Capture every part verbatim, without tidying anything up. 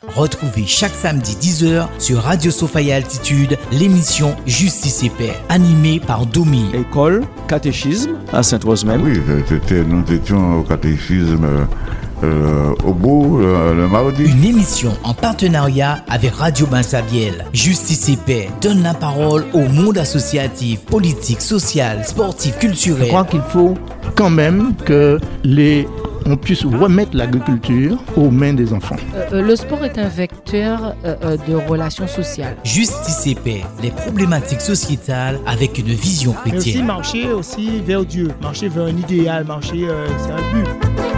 Retrouvez chaque samedi dix heures sur Radio Sophia Altitude l'émission Justice et Paix, animée par Domi. École, catéchisme à Sainte-Rose même. Oui, c'était, nous étions au catéchisme euh, au bout le, le mardi. Une émission en partenariat avec Radio Bansabiel. Justice et Paix donne la parole au monde associatif, politique, social, sportif, culturel. Je crois qu'il faut quand même que les on puisse remettre l'agriculture aux mains des enfants. Euh, le sport est un vecteur euh, de relations sociales. Justice et Paix, les problématiques sociétales avec une vision chrétienne. Mais aussi marcher aussi vers Dieu, marcher vers un idéal, marcher, euh, c'est un but.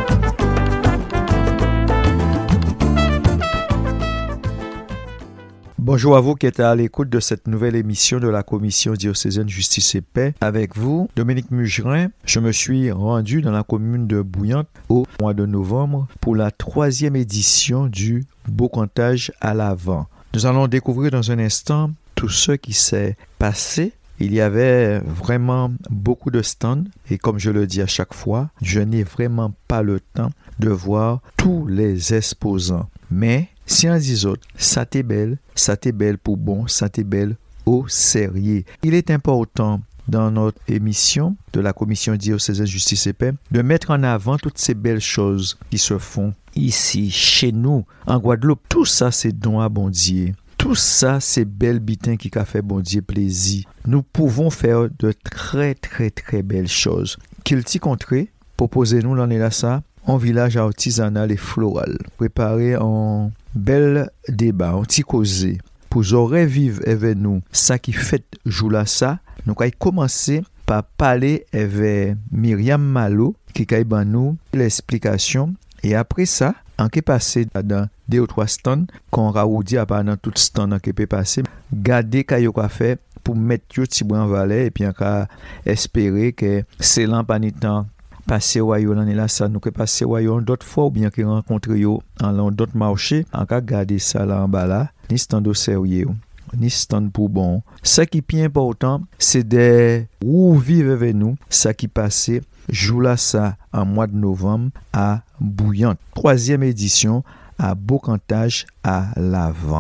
Bonjour à vous qui êtes à l'écoute de cette nouvelle émission de la Commission diocésaine Justice et Paix. Avec vous, Dominique Mugerin. Je me suis rendu dans la commune de Bouillante au mois de novembre pour la troisième édition du Beau Cantage à l'Avent. Nous allons découvrir dans un instant tout ce qui s'est passé. Il y avait vraiment beaucoup de stands et comme je le dis à chaque fois, je n'ai vraiment pas le temps de voir tous les exposants. Mais si on dit autre, ça t'est belle, ça t'est belle pour bon, ça t'est belle au sérieux. Il est important dans notre émission de la Commission diocésaine Justice et Paix de mettre en avant toutes ces belles choses qui se font ici, chez nous, en Guadeloupe. Tout ça, c'est don à bon Dieu. Tout ça, c'est belle bitin qui a fait bon Dieu plaisir. Nous pouvons faire de très, très, très belles choses. Kilti Contré, proposez-nous l'année là ça, en village artisanal et floral. Préparez un bel débat, un petit causé. Pour aurait vivre avec nous, ça qui fait jour là ça, nous allons commencer par parler avec Myriam Malo, qui a ban nous l'explication. Et après ça, on peut passer dans deux ou trois stands, qu'on raoudi pendant tout stand qui peut passer, garder ce qu'on a fait pour mettre tout petit brin en valet et puis on va espérer que c'est l'empanitant passer wayo l'année là ça nous que passer wayo d'autres fois ou bien que rencontrer yo en d'autres marchés en cas garder ça là en bas là ni stand au sérieux ni stand pour bon. Ce qui est important c'est de où vivre avec nous ça qui passait jour là ça en mois de novembre à Bouillante, troisième édition à Beau Cantage à l'Avent.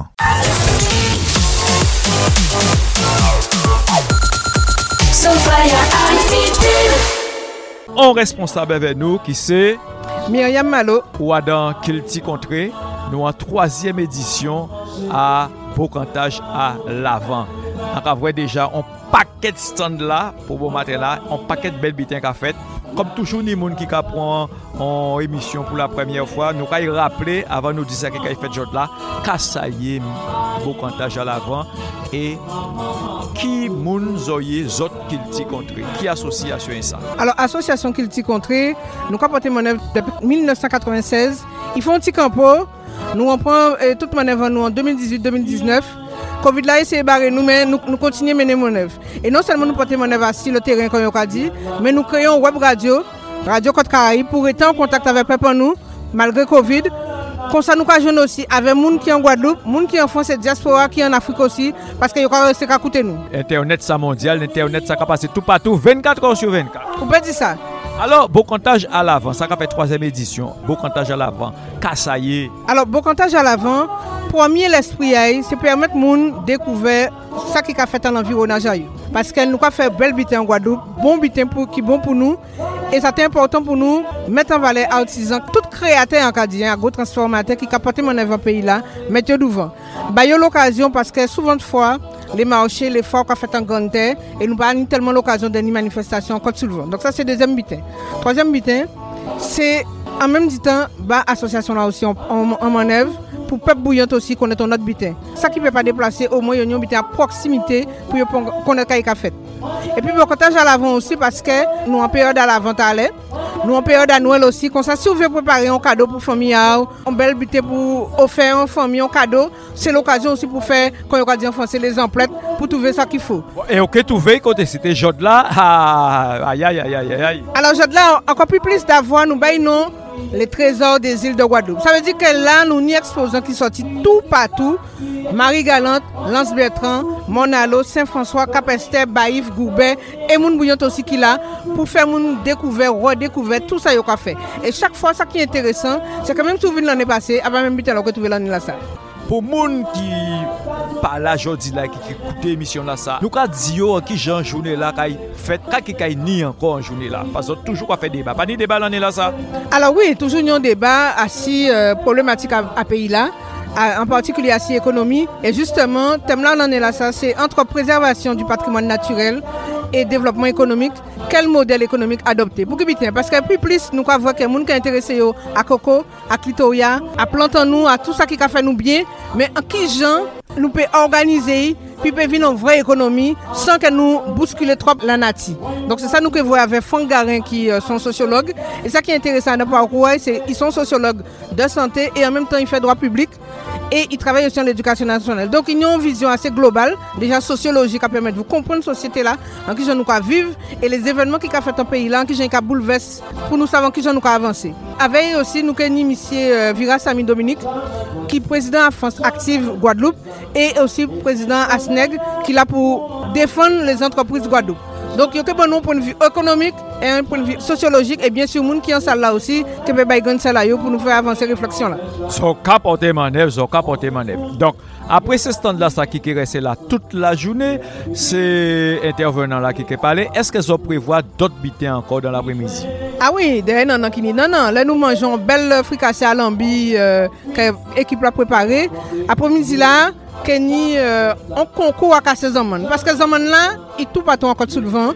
On responsable avec nous qui c'est Myriam Malo ou Adam Kilti Contré, nous en troisième édition à Beau Cantage à l'Avent. On voit déjà un paquet de stand là pour bon matin là, un paquet de belles bitins qu'a fait. Comme toujours, les gens qui prennent en émission pour la première fois, nous allons rappeler avant de nous dire que fait jour là, Kassaye Beau Cantage à l'Avent et qui moun zoye zot Kilti Contré, qui association est ça? Alors association Kilti Contré, nous avons porté mon œuvre depuis dix-neuf cent quatre-vingt-seize. Ils font un petit campo, nous on prend euh, toute mon œuvre nous en deux mille dix-huit deux mille dix-neuf. Covid là essayé barrer nous mais nous, nous continuons mener mon œuvre. Et non seulement nous porter mon œuvre sur le terrain comme on a dit, mais nous créons web radio, Radio Côte Caraïbe pour être en contact avec peuple nous malgré Covid. Comme ça nous avons aussi avec les gens qui sont en Guadeloupe, les gens qui sont en France et diaspora qui sont en Afrique aussi parce que c'est qu'à côté nous. Internet ça mondial, internet ça capable tout partout vingt-quatre heures sur vingt-quatre. On peut dire ça. Alors, Beau Cantage à l'Avent, ça a fait troisième édition. Beau Cantage à l'Avent, Kassaye. Alors, Beau Cantage à l'Avent, premier l'esprit, c'est permettre aux gens de découvrir ce qui a fait dans l'environnement. Parce qu'elle nous a fait belle bitin en Guadeloupe, bon bitin pour, qui est bon pour nous. Et c'est important pour nous mettre en valeur artisans, tout créateur en Cadien, un gros transformateur qui a porté mon œuvre pays là, mettez devant. Bah, il y a l'occasion parce que souvent de fois, les marchés, les forts qu'on fait en grande terre, et nous n'avons pas tellement l'occasion de manifestation encore souvent. Donc ça c'est deuxième bitin. Troisième bitin, c'est en même temps, bah association là aussi en, en, en manœuvre pour peuple bouillante aussi connaître notre bitin. Ça qui ne peut pas déplacer au moins un bitin à proximité pour connaître ce qu'il a fait. Et puis, Beau Cantage à l'Avent aussi parce que nous en période à l'Avent aller, nous en période à Noël aussi, comme ça, si vous voulez préparer un cadeau pour la famille, un bel butin pour offrir à la famille un cadeau, c'est l'occasion aussi pour faire, quand on dit en français, les emplettes, pour trouver ça qu'il faut. Et ok, trouver côté c'était Jod là, aïe aïe aïe aïe aïe. Alors Jod là, encore plus plus d'avoir, nous baillons les trésors des îles de Guadeloupe. Ça veut dire que là, nous n'y exposons qui sortent tout partout. Marie-Galante, Lance-Bertrand, Monalo, Saint-François, Cap-Esther, Baïf, Goubet et Moun Bouillon aussi qui là pour faire moun découvert, redécouvert, tout ça qu'on fait. Et chaque fois, ça qui est intéressant, c'est que même si vous venez l'année passée, avant même que vous trouvé l'année là ça. Pour les gens qui parlent là aujourd'hui, qui écoutent l'émission là, ça, nous avons dit qui Jean journée là, qui fait, qui ni encore en journée là, parce que toujours qu'on fait débat. Pas de débat l'année là ça. Alors oui, toujours un débat assez euh, problématique à, à pays là. En particulier à l'économie. Et justement, le thème là, l'année là, ça, c'est entre préservation du patrimoine naturel et développement économique. Quel modèle économique adopter? Pour que bien, parce que plus plus nous voyons que les gens qui sont intéressés à coco, à clitoria, à planter nous, à tout ça qui a fait nous bien, mais en qui gens nous peut organiser puis peut vivre une vraie économie sans que nous bousculer trop la nature. Donc c'est ça nous que voyons avec Franck Garin qui euh, sont sociologues. Et ça qui est intéressant dans le parcours, c'est qu'ils sont sociologues de santé et en même temps ils font droit public. Et ils travaillent aussi en l'éducation nationale. Donc, ils ont une vision assez globale, déjà sociologique, qui permet de vous comprendre cette société-là, en qui nous vivre, et les événements qui ont fait un pays-là, en qui nous bouleversé, pour nous savoir qui nous avancer. Avec aussi, nous avons initié euh, Vira Sami Dominique, qui est président à France Active Guadeloupe, et aussi président à S N E G, qui est là pour défendre les entreprises Guadeloupe. Donc, il y a un point de vue économique et un point de vue sociologique, et bien sûr, les gens qui sont salle là aussi, qui peuvent gagner ça là pour nous faire avancer la réflexion là. Son cap porté manœuvre, son cap porté manœuvre. Donc, après ce stand là, ça qui est resté là toute la journée, c'est intervenant là qui est parlé. Est-ce qu'ils ont prévu d'autres bitins encore dans l'après-midi? Ah oui, non, non, non, non. Là, nous mangeons belle fricassée à l'ambi euh, que l'équipe a préparée. Après-midi là, Kenny, euh, on concourt à casser Zaman. Parce que Zaman là, il tout pas encore sous le vent.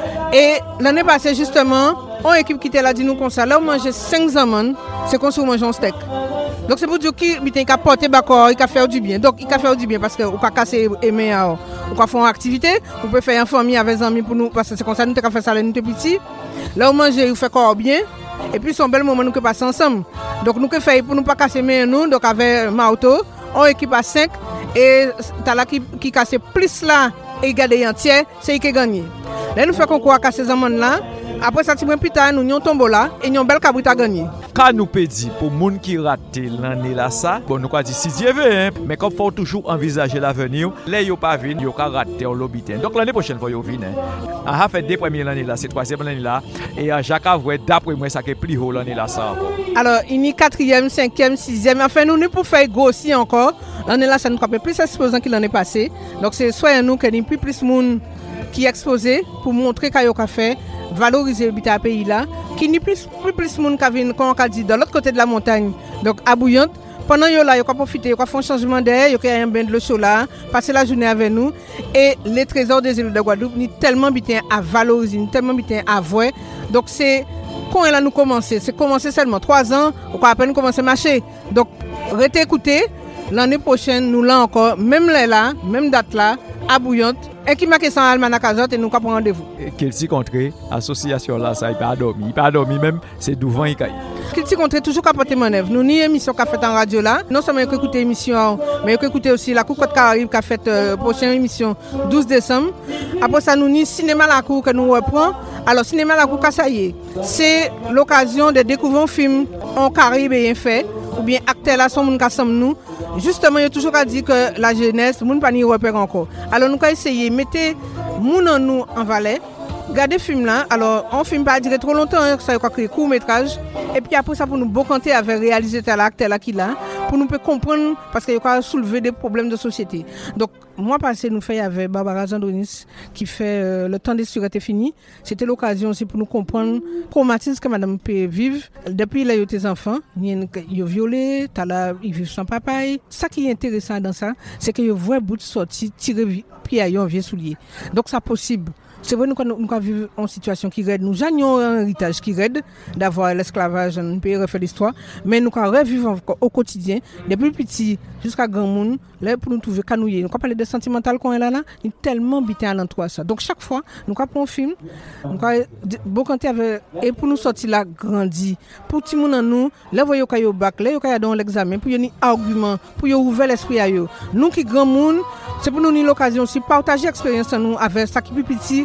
Et l'année passée, justement, on équipe qui était là, dit nous comme ça. Là, on mangeait cinq Zaman, c'est qu'on se mange un steak. Donc, c'est pour dire qu'il a porté d'accord, il a fait du bien. Donc, il a fait du bien parce qu'on a cassé les mains, on a fait une activité, on peut faire une famille avec des amis pour nous, parce que c'est comme ça, nous avons fait ça, nous sommes petits. Là, on mange, il fait encore bien. Et puis, c'est un bel moment, nous passons ensemble. Donc, nous avons fait pour ne pas casser les mains, nous, donc avec Mauto, on équipe à cinq. Et t'as là qui, qui casse plus là et garder entier, c'est lui qui gagne. Là nous faisons concours à casser Zaman là. Après ça, plus tard, nous avons tombé là et nous avons belle cabrit à gagner. Quand nous peut dire pour les gens qui ratent l'année là, ça, bon, nous avons dit si Dieu veut, hein, mais comme il faut toujours envisager l'avenir, là, il n'y a pas vu, il n'y a pas raté au lobby. Donc l'année prochaine, il faut y venir. On a fait deux premières années là, c'est troisième année là. Et Jacques Avoué, d'après moi, ça qui est plus haut l'année là, ça. Alors, il y a quatrième, cinquième, sixième. Enfin, nous, nous pour faire grossir encore. L'année là, ça nous fait plus exposant que l'année passée. Donc, c'est soit nous qui avons plus plus de monde qui est exposé pour montrer qu'il y a fait, valoriser le pays là, qui n'est plus plus plus de monde qui vient, comme on a dit, de l'autre côté de la montagne, donc à Bouillante. Pendant que là, il faut profiter, il faut faire un changement d'air, il faut un bain de l'eau chaude là, passer la journée avec nous. Et les trésors des îles de Guadeloupe, nous tellement bien à valoriser, nous tellement bien à voir. Donc c'est quand elle a nous commencé, c'est commencé seulement trois ans, on peut à peine commencer à marcher. Donc, restez écoutés, l'année prochaine, nous là encore, même là, là même date là, à Bouillante, et qui m'a question à Almanakazot et nous avons rendez-vous. Kilti Contré, association là, ça, il n'a pas dormi, il n'a pas dormi même, c'est devant il caille. Kilti Contré, toujours capoter manœuvre. Nous, ni émission qu'a fait en radio là, non seulement écouter l'émission, mais écouter aussi la Coupe Côte Caraïbe qui a fait euh, prochaine émission douze décembre. Après ça, nous, ni cinéma la cour que nous reprenons. Alors, cinéma la cour, ça y est, c'est l'occasion de découvrir un film en Caraïbe et fait, ou bien acteurs là sont nous. Justement, il y a toujours à dire que la jeunesse, nous ne pas n'y repérer encore. Alors, nous avons essayé de mettre nous en nous en Valais. Regardez le film là, alors on ne filme pas durer trop longtemps, ça va créer court métrage. Et puis après ça, pour nous bocanter avec réaliser tel acte, tel qui là, pour nous comprendre, parce qu'il y a soulever des problèmes de société. Donc, moi, passé, nous faisons avec Barbara Zandonis, qui fait euh, Le temps des sûretés fini. C'était l'occasion aussi pour nous comprendre le traumatisme que madame peut vivre. Depuis là, il y a des enfants, ils sont violés, ils vivent sans papa. Ce qui est intéressant dans ça, c'est qu'ils voient un bout de sortie, tirer pied à un vieux soulier. Donc, c'est possible. C'est vrai, nous, nous vivons en situation qui raide. Nous avons un héritage qui raide d'avoir l'esclavage, on peut refaire l'histoire, mais nous revivons au quotidien, depuis petit jusqu'à grand monde, là pour nous trouver canouillés. Nous parler de sentimental qu'on est là, là, il est tellement bité à l'entour ça. Donc chaque fois, nous prenons un film, nous beaucoup avec et pour nous sortir là grandi, pour tout le monde en nous, là voyez qu'il y a au bac, là il y a dans l'examen, pour y avoir un argument, pour y ouvrir l'esprit à eux. Nous qui grand monde, c'est pour nous l'occasion aussi partager l'expérience nous avec ça qui plus petit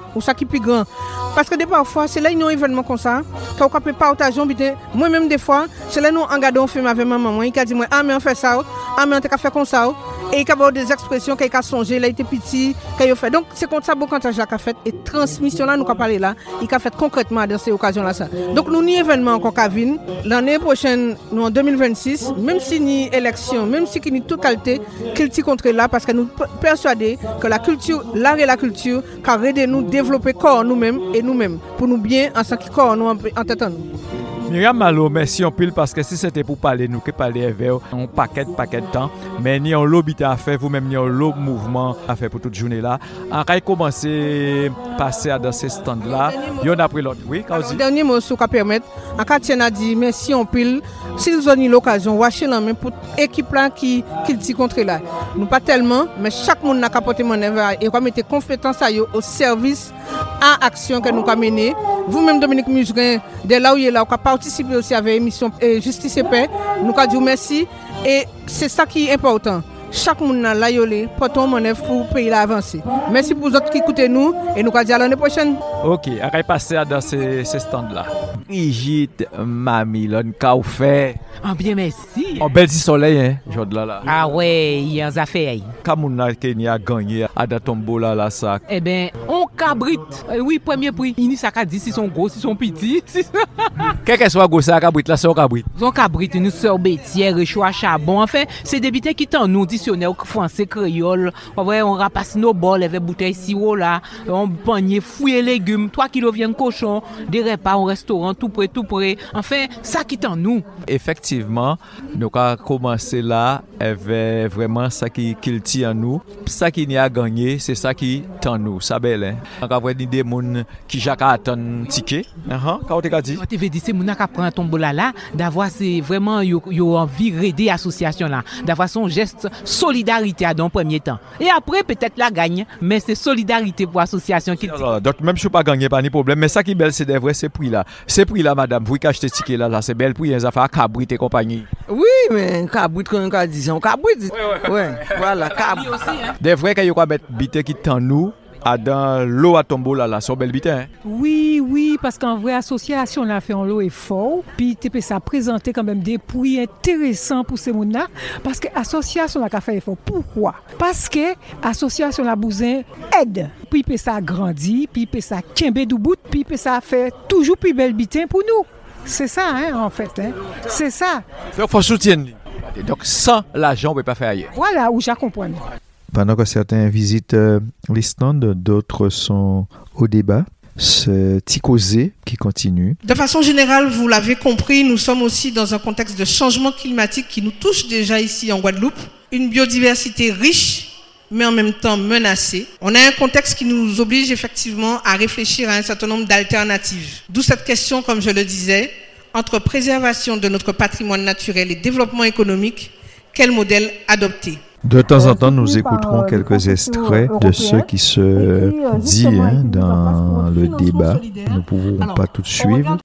ou ça qui est plus grand. Parce que des parfois, c'est là qu'il y a un événement comme ça, quand on peut partager, moi-même des fois, c'est là nous regardons un film avec ma maman, il a dit, ah mais on fait ça, ah mais on t'a fait comme ça, et il a des expressions qu'il a songé, il a été petit, qu'il a fait. Donc c'est comme ça, quand il a fait, et transmission là, nous avons parlé là, il a fait concrètement dans ces occasions-là. Ça. Donc nous, ni événement encore qu'à venir, l'année prochaine, nous en deux mille vingt-six, même si ni élection, même si ni toute qualité, qu'il t'y contre là, parce que nous persuadés que la culture, l'art et la culture, car aider nous développer corps nous-mêmes et nous-mêmes, pour nous bien en ce qui corps nous en tête en nous. Myriam Malo, merci en pile parce que si c'était pour parler, nous que parler avec un paquet, paquet de temps, mais ni un lobby à faire, vous-même ni un lobby mouvement à faire pour toute journée là. On va commencer à passer à dans ces stands là. Il y en a pris l'autre. Oui, le dernier mot qui va permettre, en cas de dit merci en pile, si vous avez l'occasion, watcher la main pour l'équipe là qui qui dit contre là. Nous pas tellement, mais chaque monde n'a qu'à porter mon œuvre et va mettre compétence à au service à action que nous avons menée. Vous-même, Dominique Mugrin, de là où il est là, vous avez participé aussi avec l'émission Justice et Paix. Nous avons dit merci. Et c'est ça qui est important. Chaque monde là, là, portons mon œuvre pour le pays avancer. Merci pour vous autres qui écoutez nous et nous allons dire à l'année prochaine. Ok, on va passer dans ces, ces stands-là. Brigitte, Mamie, l'on qu'a fait. Oh bien, merci. En bel soleil, hein, aujourd'hui là. Ah ouais, il y a des affaires. Comme on a gagné à Datombo là, là, ça. Eh bien, on cabrite. Euh, oui, premier prix. Il n'y a qu'à dire si sont gros, si sont petits. Quel que soit gros, ça, cabrite là, c'est un cabrite. On cabrite, nous sommes bêtières, choix charbon. Enfin, c'est des bêtières qui t'en nous dictionnaire français, créole. On rapasse nos bols avec bouteilles sirop là. On panier, fouiller légumes, trois kilos viande cochon, des repas au restaurant, tout près, tout près. Enfin, ça qui t'en nous. Effectivement, nous avons commencé là avec vraiment ça qui qui tient en nous. Ça qui n'y a gagné, c'est ça qui t'en nous. Ça belle, hein. On a vraiment des gens qui jacques attendent ticket. Uh-huh. Quand tu as dit. On t'a dit c'est mon qui prend ton bol là, d'avoir c'est vraiment yo yo envie d'aider l'association là, d'avoir son geste solidarité dans le premier temps. Et après peut-être la gagne, mais c'est solidarité pour l'association qui. Donc même si je pas gagné pas ni problème, mais ça qui est belle c'est des vrais ces prix là. Ces prix là madame, vous qui achetez ticket là là, c'est belle prix les affaires cabrit et compagnie. Oui, mais cabrit quand on dit on cabrit. Ouais, ouais. Voilà, cabrit aussi hein. Des vrais qu'il y a mettre bité qui tend nous à dans l'eau à tombeau là là, sur belle bité hein. Oui, oui, parce qu'en vrai association là fait un lot effort, puis tu peux ça présenter quand même des prix intéressants pour ces monde là parce que association là qu'a fait effort. Pourquoi? Parce que association la Bousin aide, puis peut ça grandir, puis peut ça kembe du bout, puis peut ça faire toujours plus belle bité pour nous. C'est ça hein en fait hein. C'est ça. Donc faut soutenir. Donc sans l'argent on peut pas faire ailleurs. Voilà où je comprends. Pendant que certains visitent euh, les stands, d'autres sont au débat. C'est Ticozé qui continue. De façon générale, vous l'avez compris, nous sommes aussi dans un contexte de changement climatique qui nous touche déjà ici en Guadeloupe. Une biodiversité riche, mais en même temps menacée. On a un contexte qui nous oblige effectivement à réfléchir à un certain nombre d'alternatives. D'où cette question, comme je le disais, entre préservation de notre patrimoine naturel et développement économique, quel modèle adopter ? De temps en temps, nous écouterons quelques extraits de ce qui se dit hein, dans le débat. Nous ne pouvons pas tout suivre.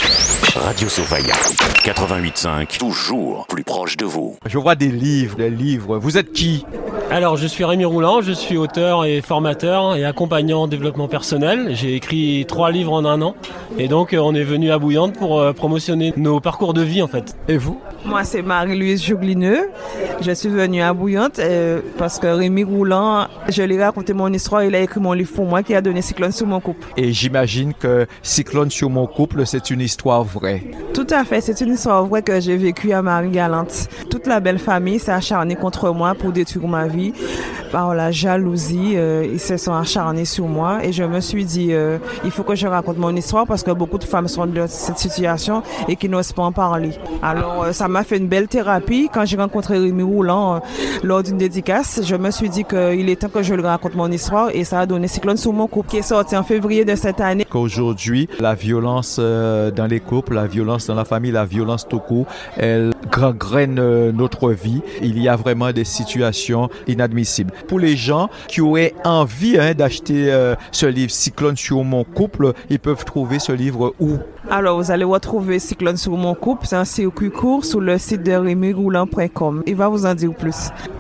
Radio Sofaya, quatre-vingt-huit cinq, toujours plus proche de vous. Je vois des livres, des livres. Vous êtes qui ? Alors, je suis Rémi Roulant, je suis auteur et formateur et accompagnant en développement personnel. J'ai écrit trois livres en un an. Et donc, on est venu à Bouillante pour euh, promotionner nos parcours de vie, en fait. Et vous ? Moi, c'est Marie-Louise Jouglineux. Je suis venue à Bouillante euh, parce que Rémi Roulant, je lui ai raconté mon histoire. Il a écrit mon livre pour moi qui a donné Cyclone sur mon couple. Et j'imagine que Cyclone sur mon couple, c'est une histoire vraie. Tout à fait, c'est une histoire vraie que j'ai vécue à Marie-Galante. Toute la belle famille s'est acharnée contre moi pour détruire ma vie. Par la jalousie, euh, ils se sont acharnés sur moi et je me suis dit, euh, il faut que je raconte mon histoire parce que beaucoup de femmes sont dans cette situation et qui n'osent pas en parler. Alors, euh, ça m'a fait une belle thérapie. Quand j'ai rencontré Rémi Roulant euh, lors d'une dédicace, je me suis dit qu'il est temps que je lui raconte mon histoire et ça a donné Cyclone sur mon couple qui est sorti en février de cette année. Qu'aujourd'hui, la violence euh, dans les couples, la violence dans la famille, la violence tout court, elle gangrène euh, notre vie. Il y a vraiment des situations inadmissibles. Pour les gens qui auraient envie hein, d'acheter euh, ce livre Cyclone sur mon couple, ils peuvent trouver ce livre où? Alors, vous allez retrouver Cyclone sur mon couple, c'est un circuit court sur le site de rémi roulant point com. Il va vous en dire plus.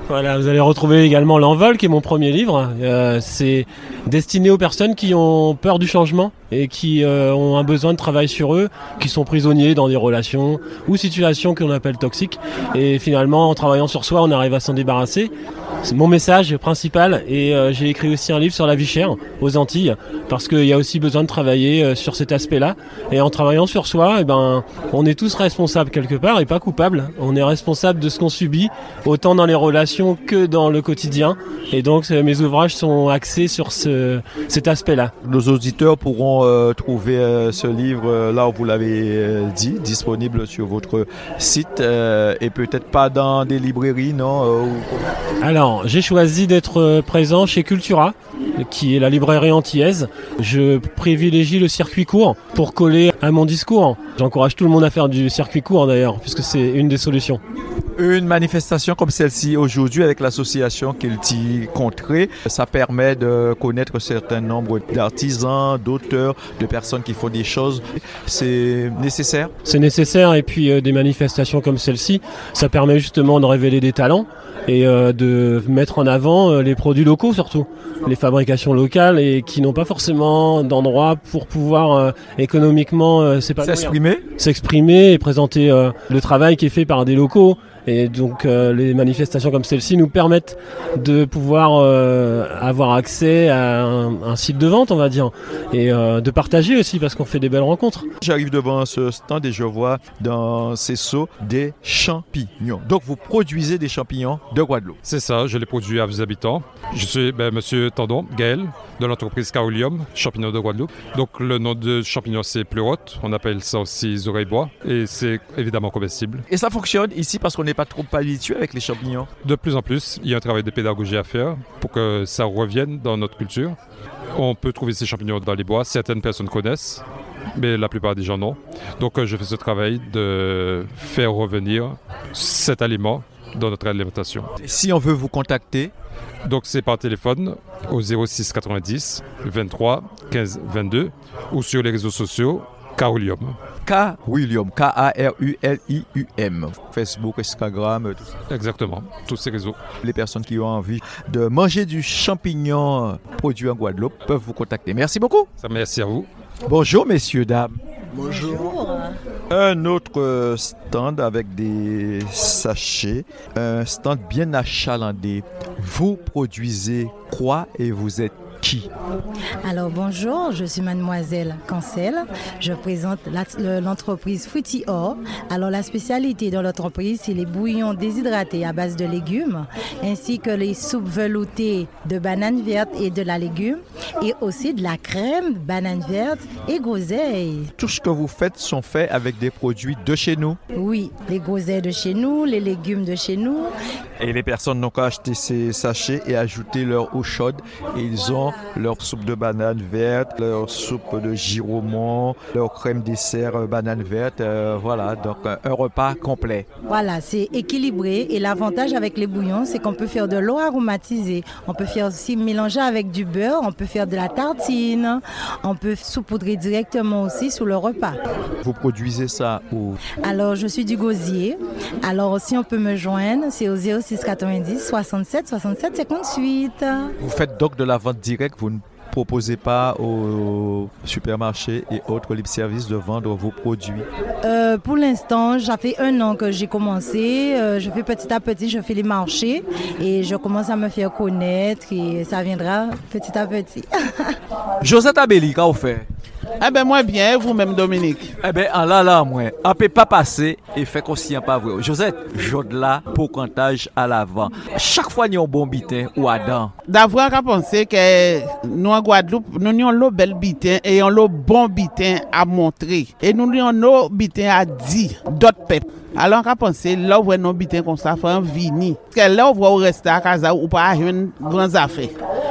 Voilà, vous allez retrouver également L'Envol, qui est mon premier livre. Euh, c'est destiné aux personnes qui ont peur du changement et qui euh, ont un besoin de travail sur eux, qui sont prisonniers dans des relations ou situations qu'on appelle toxiques. Et finalement, en travaillant sur soi, on arrive à s'en débarrasser. C'est mon message principal. Et euh, j'ai écrit aussi un livre sur la vie chère aux Antilles, parce qu'il y a aussi besoin de travailler euh, sur cet aspect-là. Et en travaillant sur soi, eh ben, on est tous responsables quelque part et pas coupables. On est responsable de ce qu'on subit, autant dans les relations que dans le quotidien. Et donc mes ouvrages sont axés sur ce, cet aspect-là. Nos auditeurs pourront euh, trouver euh, ce livre, euh, là où vous l'avez euh, dit, disponible sur votre site euh, et peut-être pas dans des librairies, non euh, ou... Alors, j'ai choisi d'être présent chez Cultura, qui est la librairie antillaise. Je privilégie le circuit court pour coller à mon discours. J'encourage tout le monde à faire du circuit court d'ailleurs, puisque c'est une des solutions. Une manifestation comme celle-ci aujourd'hui avec l'association Kilti Contrée, ça permet de connaître un certain nombre d'artisans, d'auteurs, de personnes qui font des choses. C'est nécessaire ? C'est nécessaire, et puis euh, des manifestations comme celle-ci, ça permet justement de révéler des talents et euh, de mettre en avant euh, les produits locaux surtout, les fabrications locales et qui n'ont pas forcément d'endroit pour pouvoir euh, économiquement euh, s'exprimer, s'exprimer et présenter euh, le travail qui est fait par des locaux. Et donc euh, les manifestations comme celle-ci nous permettent de pouvoir euh, avoir accès à un, un site de vente, on va dire, et euh, de partager aussi parce qu'on fait des belles rencontres. J'arrive devant ce stand et je vois dans ces seaux des champignons. Donc vous produisez des champignons de Guadeloupe. C'est ça, je les produis à vos habitants. Je suis ben, Monsieur Tandon, Gaël, de l'entreprise Caolium, champignons de Guadeloupe. Donc le nom de champignon c'est pleurote, on appelle ça aussi oreille bois et c'est évidemment comestible. Et ça fonctionne ici parce qu'on n'est pas trop habitué avec les champignons. De plus en plus, il y a un travail de pédagogie à faire pour que ça revienne dans notre culture. On peut trouver ces champignons dans les bois, certaines personnes connaissent, mais la plupart des gens non. Donc je fais ce travail de faire revenir cet aliment dans notre alimentation. Si on veut vous contacter, donc c'est par téléphone au zéro six quatre-vingt-dix vingt-trois quinze vingt-deux ou sur les réseaux sociaux Caolium. Caolium, K A R U L I U M. Facebook, Instagram, tout ça. Exactement, tous ces réseaux. Les personnes qui ont envie de manger du champignon produit en Guadeloupe peuvent vous contacter. Merci beaucoup. Merci à vous. Bonjour messieurs, dames. Bonjour. Un autre stand avec des sachets, un stand bien achalandé. Vous produisez quoi et vous êtes qui? Alors bonjour, je suis mademoiselle Cancel. Je présente la, l'entreprise Fruity Or. Alors la spécialité de l'entreprise, c'est les bouillons déshydratés à base de légumes, ainsi que les soupes veloutées de bananes vertes et de la légume, et aussi de la crème, banane verte et groseille. Tout ce que vous faites sont faits avec des produits de chez nous? Oui, les groseilles de chez nous, les légumes de chez nous. Et les personnes n'ont qu'à acheter ces sachets et ajouter leur eau chaude et ils ont leur soupe de banane verte, leur soupe de giromon, leur crème dessert banane verte, euh, voilà, donc un, un repas complet. Voilà, c'est équilibré et l'avantage avec les bouillons, c'est qu'on peut faire de l'eau aromatisée, on peut faire aussi mélanger avec du beurre, on peut faire de la tartine, on peut saupoudrer directement aussi sous le repas. Vous produisez ça où? Alors, je suis du Gosier, alors si on peut me joindre, c'est au zéro six quatre-vingt-dix soixante-sept soixante-sept cinquante-huit. Vous faites donc de la vente directe, vous ne proposez pas aux supermarchés et autres libre-services de vendre vos produits? euh, Pour l'instant, ça fait un an que j'ai commencé. Euh, je fais petit à petit, je fais les marchés et je commence à me faire connaître et ça viendra petit à petit. Josette Abelli, qu'est-ce que vous faites? Eh bien, moi bien, vous-même Dominique. Eh bien, en là, là, moi, on ne peut pas passer et faire qu'on s'y a pas vrai. Josette, jode là pour cantage à l'avant. Chaque fois, nous avons un bon bitin ou Adam. D'avoir à penser que nous, en Guadeloupe, nous avons le bel bitin et on le bon bitin à montrer. Et nous avons nos bitins à dire d'autres peuples. Alors, à penser, là, où nos bitins comme ça, fait un vini. Parce que là, on voit au restaurant à casa ou pas une grande affaire.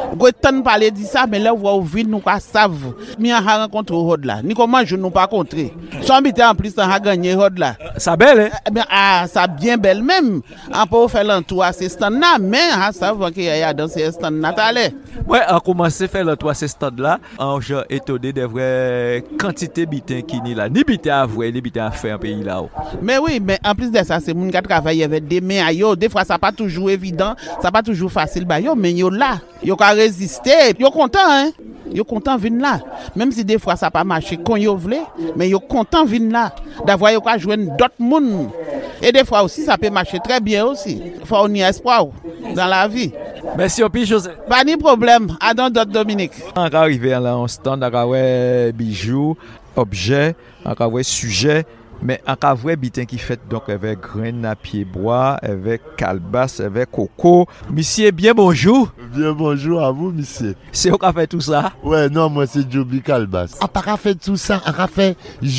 Go tan parler de ça mais là vous vite nous pas savent. Mi a rencontré Rod là. Ni comment je nous pas rencontré. Son bité en plus a gagné Rod là. Ça belle hein? Ben ah ça bien belle même. On peut faire l'entour à ces stands là mais à savoir qu'il y a dans ces stands natale. Ouais, on commencé faire l'entour à ces stands là. On j'ai étonné des vraies quantités bitin qui ni là. Ni bitin à vrai, ni bitin à faire un pays là. Mais oui, mais en plus de ça c'est moun qui travaille avec des mains à yo. Des fois ça pas toujours évident, ça pas toujours facile ba yo mais yo là, yo ka résister, yo content hein. Yo content vinn là. Même si des fois ça pas marché comme yo voulait, mais yo content vinn là d'avoir yo ka joindre d'autres moun. Et des fois aussi ça peut marcher très bien aussi. Faut on y espoir dans la vie. Merci au José. Pas de problème, à dans d'autres Dominique. On va arriver là en stand à ouais bijoux, objets, à ouais sujet. Mais en cas vrai bitin qui fait donc avec graines à pied bois, avec calebasse, avec coco. Monsieur, bien bonjour. Bien bonjour à vous, monsieur. C'est vous qui a fait tout ça? Ouais, non, moi c'est Joby Calebasse. On n'a pas fait tout ça, on a fait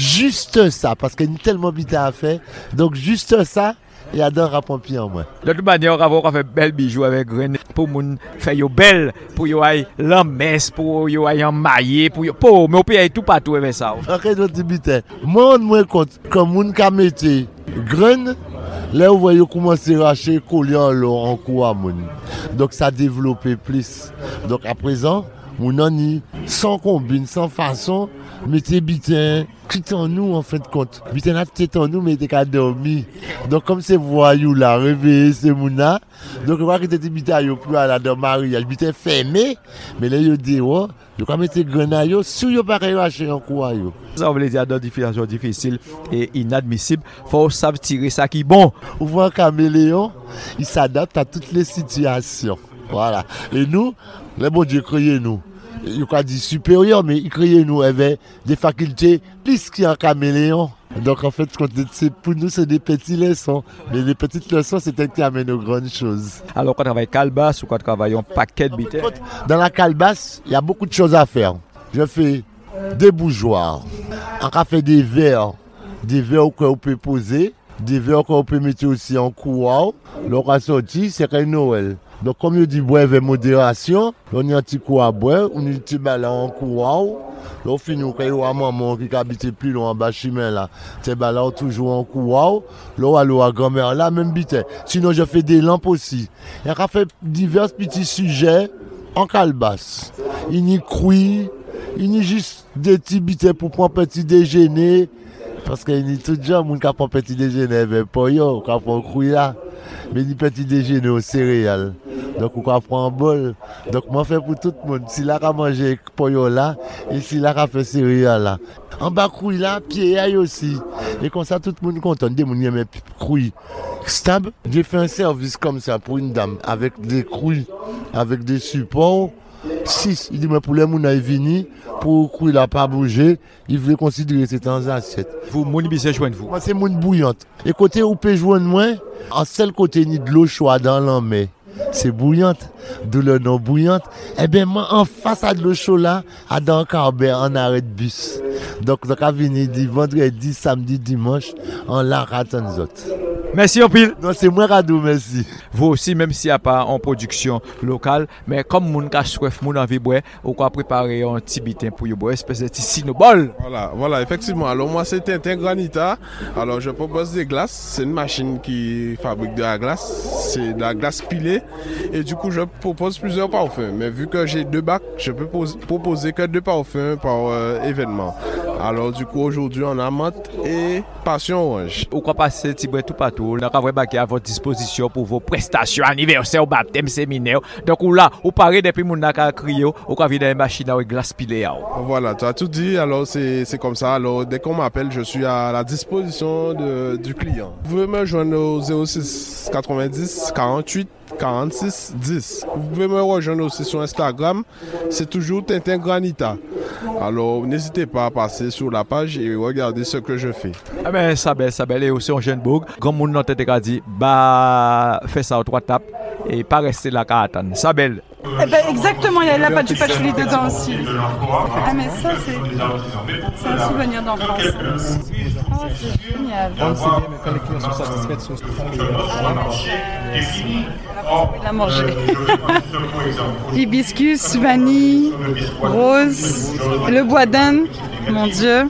juste ça, parce qu'il y a tellement bitin à faire. Donc juste ça, et adore à pompier en moi. De toute manière, on a fait bel bijoux avec graines pour moun faire yo belle, pour yo aille l'amesse, pour yo aille en maillé, pour yo pour mais on peut aller tout partout avec ça. OK, d'autres bitin. Moi on me compte comme moun ka mette graines, là vous voyez commencer à racher coller en l'eau en coup à moun. Donc ça développer plus. Donc à présent, moun en y sans combine, sans façon, mettez bitin quitte en nous en fin de compte. Bitin a tête en nous mais t'es qu'à dormir. Donc comme c'est voyou là réveiller ces mouna. Donc on va que t'es bitin yo plus à la de mariage, bitin fermé mais là yo dit oh, yo quand mettre grenaille sur yo pas racher en quoi yo. Ça veut dire dans des situations difficiles et inadmissibles, faut savoir tirer ça qui bon. On voit un caméléon, il s'adapte à toutes les situations. Voilà. Et nous, les bon Dieu créé nous. Il a dit supérieur, mais il crée nous avait des facultés plus qu'un caméléon. Donc en fait, pour nous, c'est des petites leçons. Mais les petites leçons, c'est qui amène aux grandes choses. Alors quand on travaille calebasse ou quand on travaille un paquet de bitin? Dans la calebasse, il y a beaucoup de choses à faire. Je fais des bougeoirs. On fait des verres. Des verres qu'on peut poser. Des verres qu'on peut mettre aussi en couloir. L'on a sorti, c'est Noël. Donc, comme je dis, boire avec modération, on a un petit coup à boire, on a un petit ballon en courant. On finit, on a un maman qui habite plus loin en bas chemin là. C'est ballon toujours en courant. Là, à la grand-mère là, même bite. Sinon, je fais des lampes aussi. Et on a fait divers petits sujets en calebasse. Il y a crouille, il y a juste des petits bites pour prendre petit déjeuner. Parce qu'il y a tout le gens qui prend petit déjeuner, mais pas yo, qui prend crouille là. Mais du petit déjeuner aux céréales. Donc on va prendre un bol. Donc moi je fais pour tout le monde. Si là on manger poyo là et si là on fait céréales là. En bas crouille là, pied aussi. Et comme ça tout le monde content. Des gens qui aiment crouille. Stab, j'ai fait un service comme ça pour une dame avec des crouilles, avec des supports. six. Il dit mais pour les gens qui viennent pour crouille là pas bouger, il voulait considérer c'est dans assiette. Vous mon bise joindre vous. Moi c'est mon bouillante. Et côté où peut joindre moi, en seul côté ni de l'eau chaude dans l'eau c'est bouillante, de l'eau non bouillante. Et bien moi en face à de l'eau chaude là, à dans Carbet en arrêt de bus. Donc donc à venir dit vendredi, samedi, dimanche, on la rate nous autres. Merci en pile. Non, c'est moi radou, merci. Vous aussi, même s'il n'y a pas en production locale, mais comme moun ka soif, moun envie boire, on va préparer un petit bitin pour y boire, espèce de petit sinobol. Voilà, voilà, effectivement. Alors moi, c'est Tintin Granita. Alors je propose des glaces. C'est une machine qui fabrique de la glace. C'est de la glace pilée. Et du coup, je propose plusieurs parfums. Mais vu que j'ai deux bacs, je peux proposer que deux parfums par euh, événement. Alors du coup, aujourd'hui, on a menthe et passion orange. Pourquoi passer petit bois tout partout? On a vraiment à votre disposition pour vos prestations, anniversaire, baptême, séminaire. Donc là, vous parlez depuis mon a crié, vous avez une machine avec glace pilée. Voilà, tu as tout dit. Alors c'est comme ça. Alors dès qu'on m'appelle, je suis à la disposition de, du client. Vous pouvez me joindre au zéro six quatre-vingt-dix quarante-huit quarante-six dix. Vous pouvez me rejoindre aussi sur Instagram. C'est toujours Tintin Granita. Alors n'hésitez pas à passer sur la page et regarder ce que je fais. Ah ben ça belle, ça belle et aussi en Genbourg. Comme mon nom t'a dit, bah fais ça aux trois tapes et pas rester là qu'à attendre. Ça belle. Eh ben exactement, il y a la pâte du patchouli dedans aussi. Ah mais ça c'est c'est un souvenir d'enfance. Oh, c'est génial. Vendre, c'est bien, mais quand les clients sont satisfaits, c'est de la manger. Hibiscus, vanille, rose, le bois d'Inde, mon Dieu,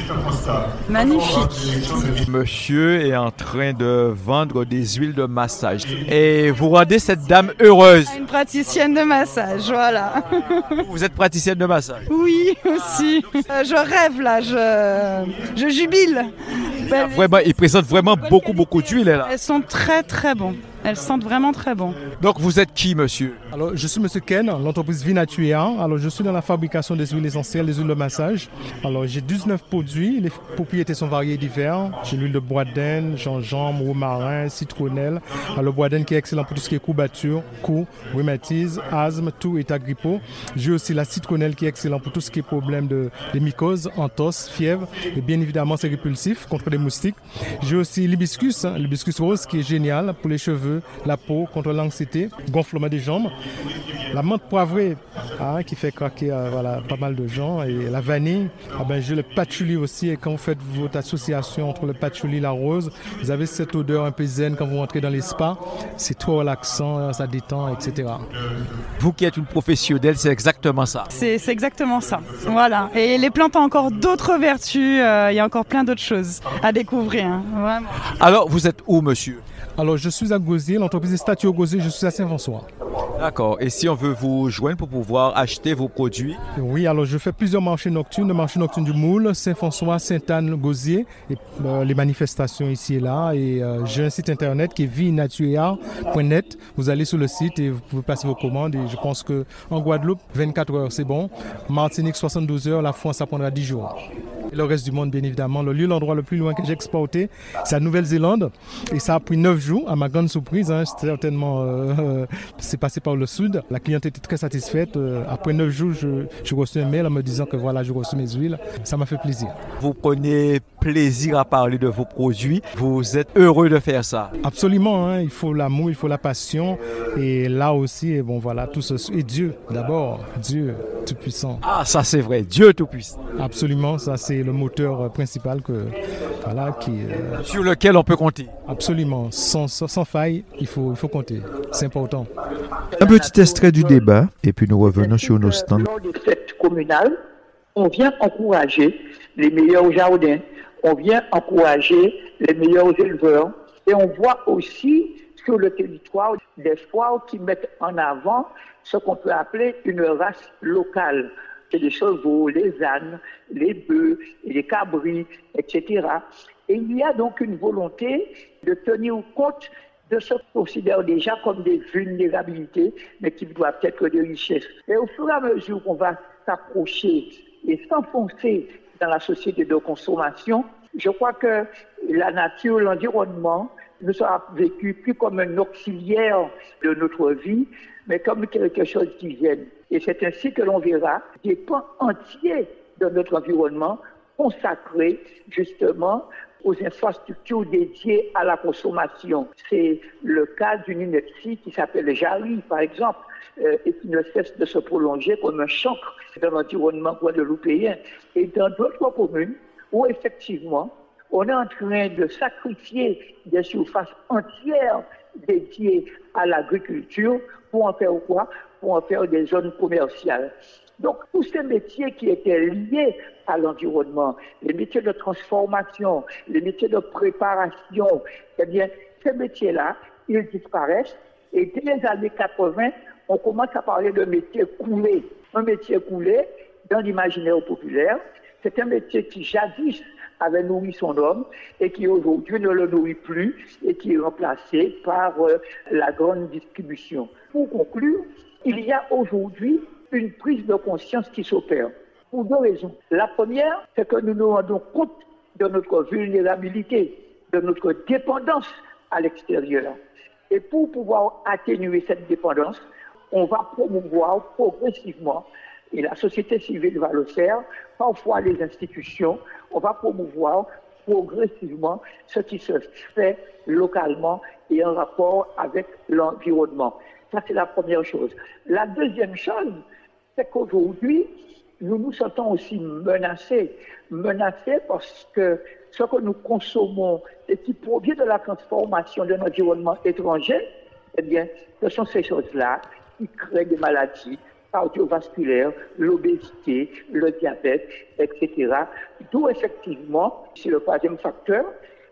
magnifique. Monsieur est en train de vendre des huiles de massage et vous rendez cette dame heureuse. Une praticienne de massage, voilà. Vous êtes praticienne de massage? Oui, aussi. Euh, je rêve là, je, je jubile. Ah, vraiment, ils présentent vraiment beaucoup, beaucoup d'huiles là. Elles sont très très bonnes. Elles sentent vraiment très bon. Donc vous êtes qui, monsieur? Alors je suis monsieur Ken, l'entreprise Vinatua. Alors je suis dans la fabrication des huiles essentielles, des huiles de massage. Alors j'ai dix-neuf produits, les propriétés sont variées et diverses. J'ai l'huile de bois d'Inde, gingembre, romarin, citronnelle. Alors, le bois d'Inde qui est excellent pour tout ce qui est courbature, cou, rhumatisme, asthme, tout état grippaux. J'ai aussi la citronnelle qui est excellent pour tout ce qui est problème de, de mycoses, entorse, fièvre. Et bien évidemment c'est répulsif contre les moustiques. J'ai aussi l'hibiscus, hein, l'hibiscus rose qui est génial pour les cheveux, la peau, contre l'anxiété, gonflement des jambes. La menthe poivrée hein, qui fait craquer euh, voilà, pas mal de gens. Et la vanille, ah ben, j'ai le patchouli aussi. Et quand vous faites votre association entre le patchouli et la rose, vous avez cette odeur un peu zen quand vous rentrez dans les spas. C'est trop relaxant, ça détend, et cetera. Vous qui êtes une professionnelle, c'est exactement ça. C'est, c'est exactement ça. Voilà. Et les plantes ont encore d'autres vertus. Euh, il y a encore plein d'autres choses à découvrir. Hein. Vraiment. Alors, vous êtes où, monsieur? Alors, je suis à Gosier, l'entreprise est Statue au Gosier, je suis à Saint-François. D'accord. Et si on veut vous joindre pour pouvoir acheter vos produits? Oui, alors je fais plusieurs marchés nocturnes, le marché nocturne du Moule, Saint-François, Sainte-Anne, Gosier, et euh, les manifestations ici et là. Et euh, j'ai un site internet qui est vinatua point net. Vous allez sur le site et vous pouvez passer vos commandes. Et je pense qu'en Guadeloupe, vingt-quatre heures, c'est bon. Martinique, soixante-douze heures. La France, ça prendra dix jours. Et le reste du monde, bien évidemment. Le lieu, l'endroit le plus loin que j'ai exporté, c'est la Nouvelle-Zélande. Et ça a pris neuf jours, à ma grande surprise. Hein, certainement, euh, euh, c'est passé par le sud. La cliente était très satisfaite. Euh, après neuf jours, je, je reçu un mail en me disant que voilà, je reçu mes huiles. Ça m'a fait plaisir. Vous prenez plaisir à parler de vos produits. Vous êtes heureux de faire ça? Absolument. Hein, il faut l'amour, il faut la passion. Et là aussi, et bon voilà, tout ce... Et Dieu, d'abord. Dieu tout-puissant. Ah, ça c'est vrai. Dieu tout-puissant. Absolument. Ça, c'est le moteur principal que, voilà, qui, euh... sur lequel on peut compter. Absolument. Sans, sans, sans faille, il faut, il faut compter. C'est important. Un petit extrait du débat et puis nous revenons sur nos stands. Lors des fêtes communales, on vient encourager les meilleurs jardins, on vient encourager les meilleurs éleveurs et on voit aussi sur le territoire des foires qui mettent en avant ce qu'on peut appeler une race locale. C'est les chevaux, les ânes, les bœufs, les cabris, et cetera. Et il y a donc une volonté de tenir compte de ce qu'on considère déjà comme des vulnérabilités, mais qui doivent être des richesses. Et au fur et à mesure qu'on va s'approcher et s'enfoncer dans la société de consommation, je crois que la nature, l'environnement ne sera vécu plus comme un auxiliaire de notre vie, mais comme quelque chose qui vient. Et c'est ainsi que l'on verra des pans entiers de notre environnement consacrés justement aux infrastructures dédiées à la consommation. C'est le cas d'une ineptie qui s'appelle Jarry, par exemple, euh, et qui ne cesse de se prolonger comme un chancre dans l'environnement guadeloupéen. Et dans d'autres communes où effectivement, on est en train de sacrifier des surfaces entières dédiées à l'agriculture pour en faire quoi? Pour en faire des zones commerciales. Donc, tous ces métiers qui étaient liés à l'environnement, les métiers de transformation, les métiers de préparation, eh bien, ces métiers-là, ils disparaissent. Et dès les années quatre-vingt, on commence à parler de métier coulé. Un métier coulé, dans l'imaginaire populaire, c'est un métier qui jadis avait nourri son homme et qui aujourd'hui ne le nourrit plus et qui est remplacé par euh, la grande distribution. Pour conclure, il y a aujourd'hui une prise de conscience qui s'opère pour deux raisons. La première, c'est que nous nous rendons compte de notre vulnérabilité, de notre dépendance à l'extérieur. Et pour pouvoir atténuer cette dépendance, on va promouvoir progressivement, et la société civile va le faire, parfois les institutions, on va promouvoir progressivement ce qui se fait localement et en rapport avec l'environnement. Ça, c'est la première chose. La deuxième chose, c'est qu'aujourd'hui, nous nous sentons aussi menacés. Menacés parce que ce que nous consommons et qui provient de la transformation de l'environnement étranger, eh bien, ce sont ces choses-là qui créent des maladies cardiovasculaires, l'obésité, le diabète, et cetera. D'où effectivement, c'est le troisième facteur,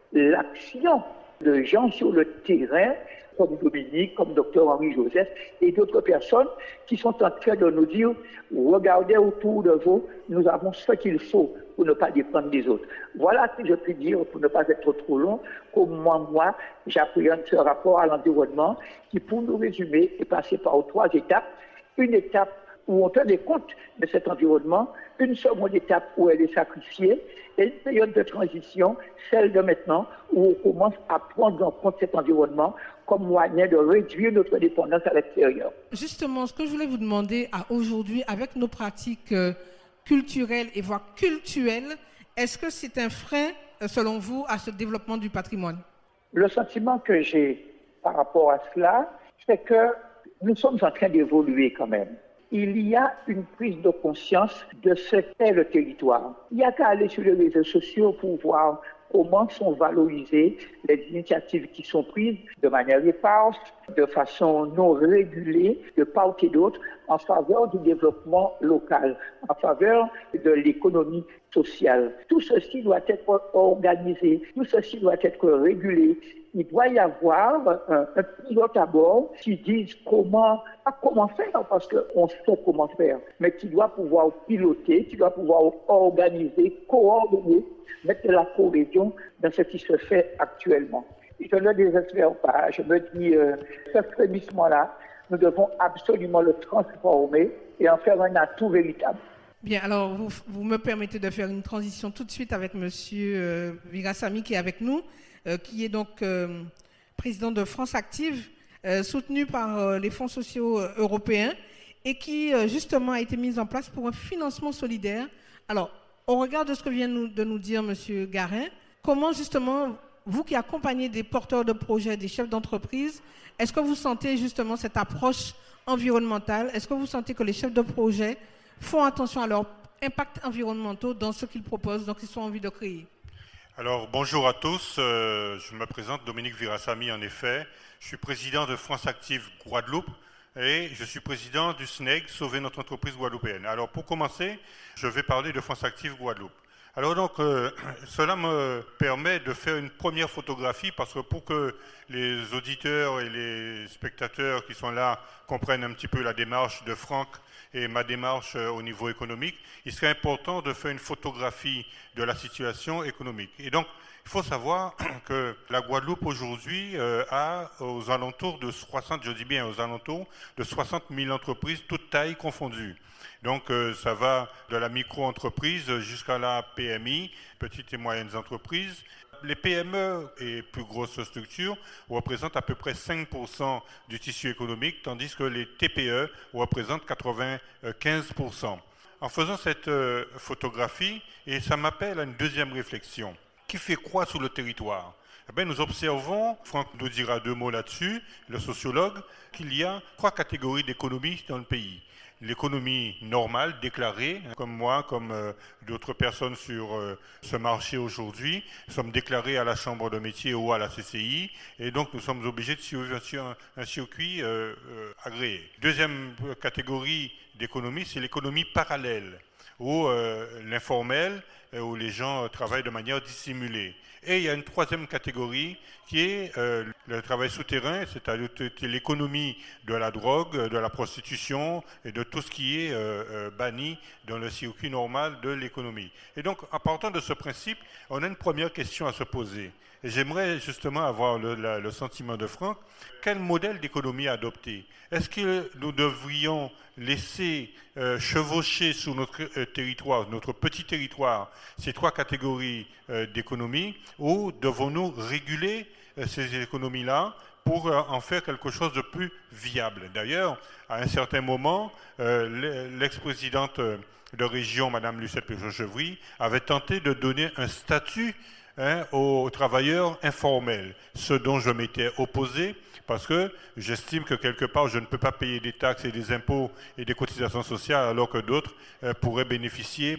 l'action de gens sur le terrain, comme Dominique, comme docteur Henri Joseph et d'autres personnes qui sont en train de nous dire « Regardez autour de vous, nous avons ce qu'il faut pour ne pas dépendre des autres ». Voilà ce que je peux dire, pour ne pas être trop long, comment moi, j'appréhende ce rapport à l'environnement qui, pour nous résumer, est passé par trois étapes. Une étape où on tenait compte de cet environnement, une seconde étape où elle est sacrifiée, et une période de transition, celle de maintenant, où on commence à prendre en compte cet environnement comme moyen de réduire notre dépendance à l'extérieur. Justement, ce que je voulais vous demander à aujourd'hui, avec nos pratiques euh, culturelles et voire cultuelles, est-ce que c'est un frein, euh, selon vous, à ce développement du patrimoine? Le sentiment que j'ai par rapport à cela, c'est que nous sommes en train d'évoluer quand même. Il y a une prise de conscience de ce qu'est le territoire. Il n'y a qu'à aller sur les réseaux sociaux pour voir comment sont valorisées les initiatives qui sont prises de manière éparse, de façon non régulée, de part et d'autre, en faveur du développement local, en faveur de l'économie sociale. Tout ceci doit être organisé, tout ceci doit être régulé. Il doit y avoir un, un pilote à bord qui dise comment, pas comment faire, parce qu'on sait comment faire, mais qui doit pouvoir piloter, qui doit pouvoir organiser, coordonner, mettre de la cohésion dans ce qui se fait actuellement. Et je ne désespère pas, je me dis, euh, ce frémissement-là, nous devons absolument le transformer et en faire un atout véritable. Bien, alors vous, vous me permettez de faire une transition tout de suite avec Monsieur euh, Virasamy qui est avec nous, euh, qui est donc euh, président de France Active, euh, soutenu par euh, les fonds sociaux euh, européens et qui euh, justement a été mis en place pour un financement solidaire. Alors, au regard de ce que vient nous, de nous dire Monsieur Garin, comment justement, vous qui accompagnez des porteurs de projets, des chefs d'entreprise, est-ce que vous sentez justement cette approche environnementale? Est-ce que vous sentez que les chefs de projet font attention à leurs impacts environnementaux dans ce qu'ils proposent, donc ils ont envie de créer? Alors, bonjour à tous. Euh, je me présente, Dominique Virasamy, en effet. Je suis président de France Active Guadeloupe et je suis président du S N E G, Sauver notre entreprise guadeloupéenne. Alors, pour commencer, je vais parler de France Active Guadeloupe. Alors donc, euh, cela me permet de faire une première photographie parce que pour que les auditeurs et les spectateurs qui sont là comprennent un petit peu la démarche de Franck et ma démarche euh, au niveau économique, il serait important de faire une photographie de la situation économique. Et donc, il faut savoir que la Guadeloupe aujourd'hui euh, a aux alentours de soixante, je dis bien aux alentours de soixante mille entreprises, toutes tailles confondues. Donc euh, ça va de la micro-entreprise jusqu'à la P M I, petites et moyennes entreprises. Les P M E et plus grosses structures représentent à peu près cinq pour cent du tissu économique, tandis que les T P E représentent quatre-vingt-quinze pour cent. En faisant cette euh, photographie, et ça m'appelle à une deuxième réflexion. Qui fait quoi sur le territoire? Eh bien, nous observons, Franck nous dira deux mots là-dessus, le sociologue, qu'il y a trois catégories d'économies dans le pays. L'économie normale, déclarée, comme moi, comme euh, d'autres personnes sur euh, ce marché aujourd'hui, sommes déclarés à la Chambre de métier ou à la C C I, et donc nous sommes obligés de suivre un, un circuit euh, euh, agréé. Deuxième catégorie d'économie, c'est l'économie parallèle, où euh, l'informel, où les gens travaillent de manière dissimulée. Et il y a une troisième catégorie qui est euh, le travail souterrain, c'est-à-dire l'économie de la drogue, de la prostitution et de tout ce qui est euh, euh, banni dans le circuit normal de l'économie. Et donc, en partant de ce principe, on a une première question à se poser. Et j'aimerais justement avoir le, la, le sentiment de Franck. Quel modèle d'économie adopter? Est-ce que nous devrions laisser euh, chevaucher sur notre euh, territoire, notre petit territoire, ces trois catégories euh, d'économie, ou devons-nous réguler euh, ces économies-là pour euh, en faire quelque chose de plus viable? D'ailleurs, à un certain moment, euh, l'ex-présidente de région, Madame Lucette Péchot-Chevry, avait tenté de donner un statut Hein, aux travailleurs informels, ce dont je m'étais opposé parce que j'estime que quelque part je ne peux pas payer des taxes et des impôts et des cotisations sociales alors que d'autres euh, pourraient bénéficier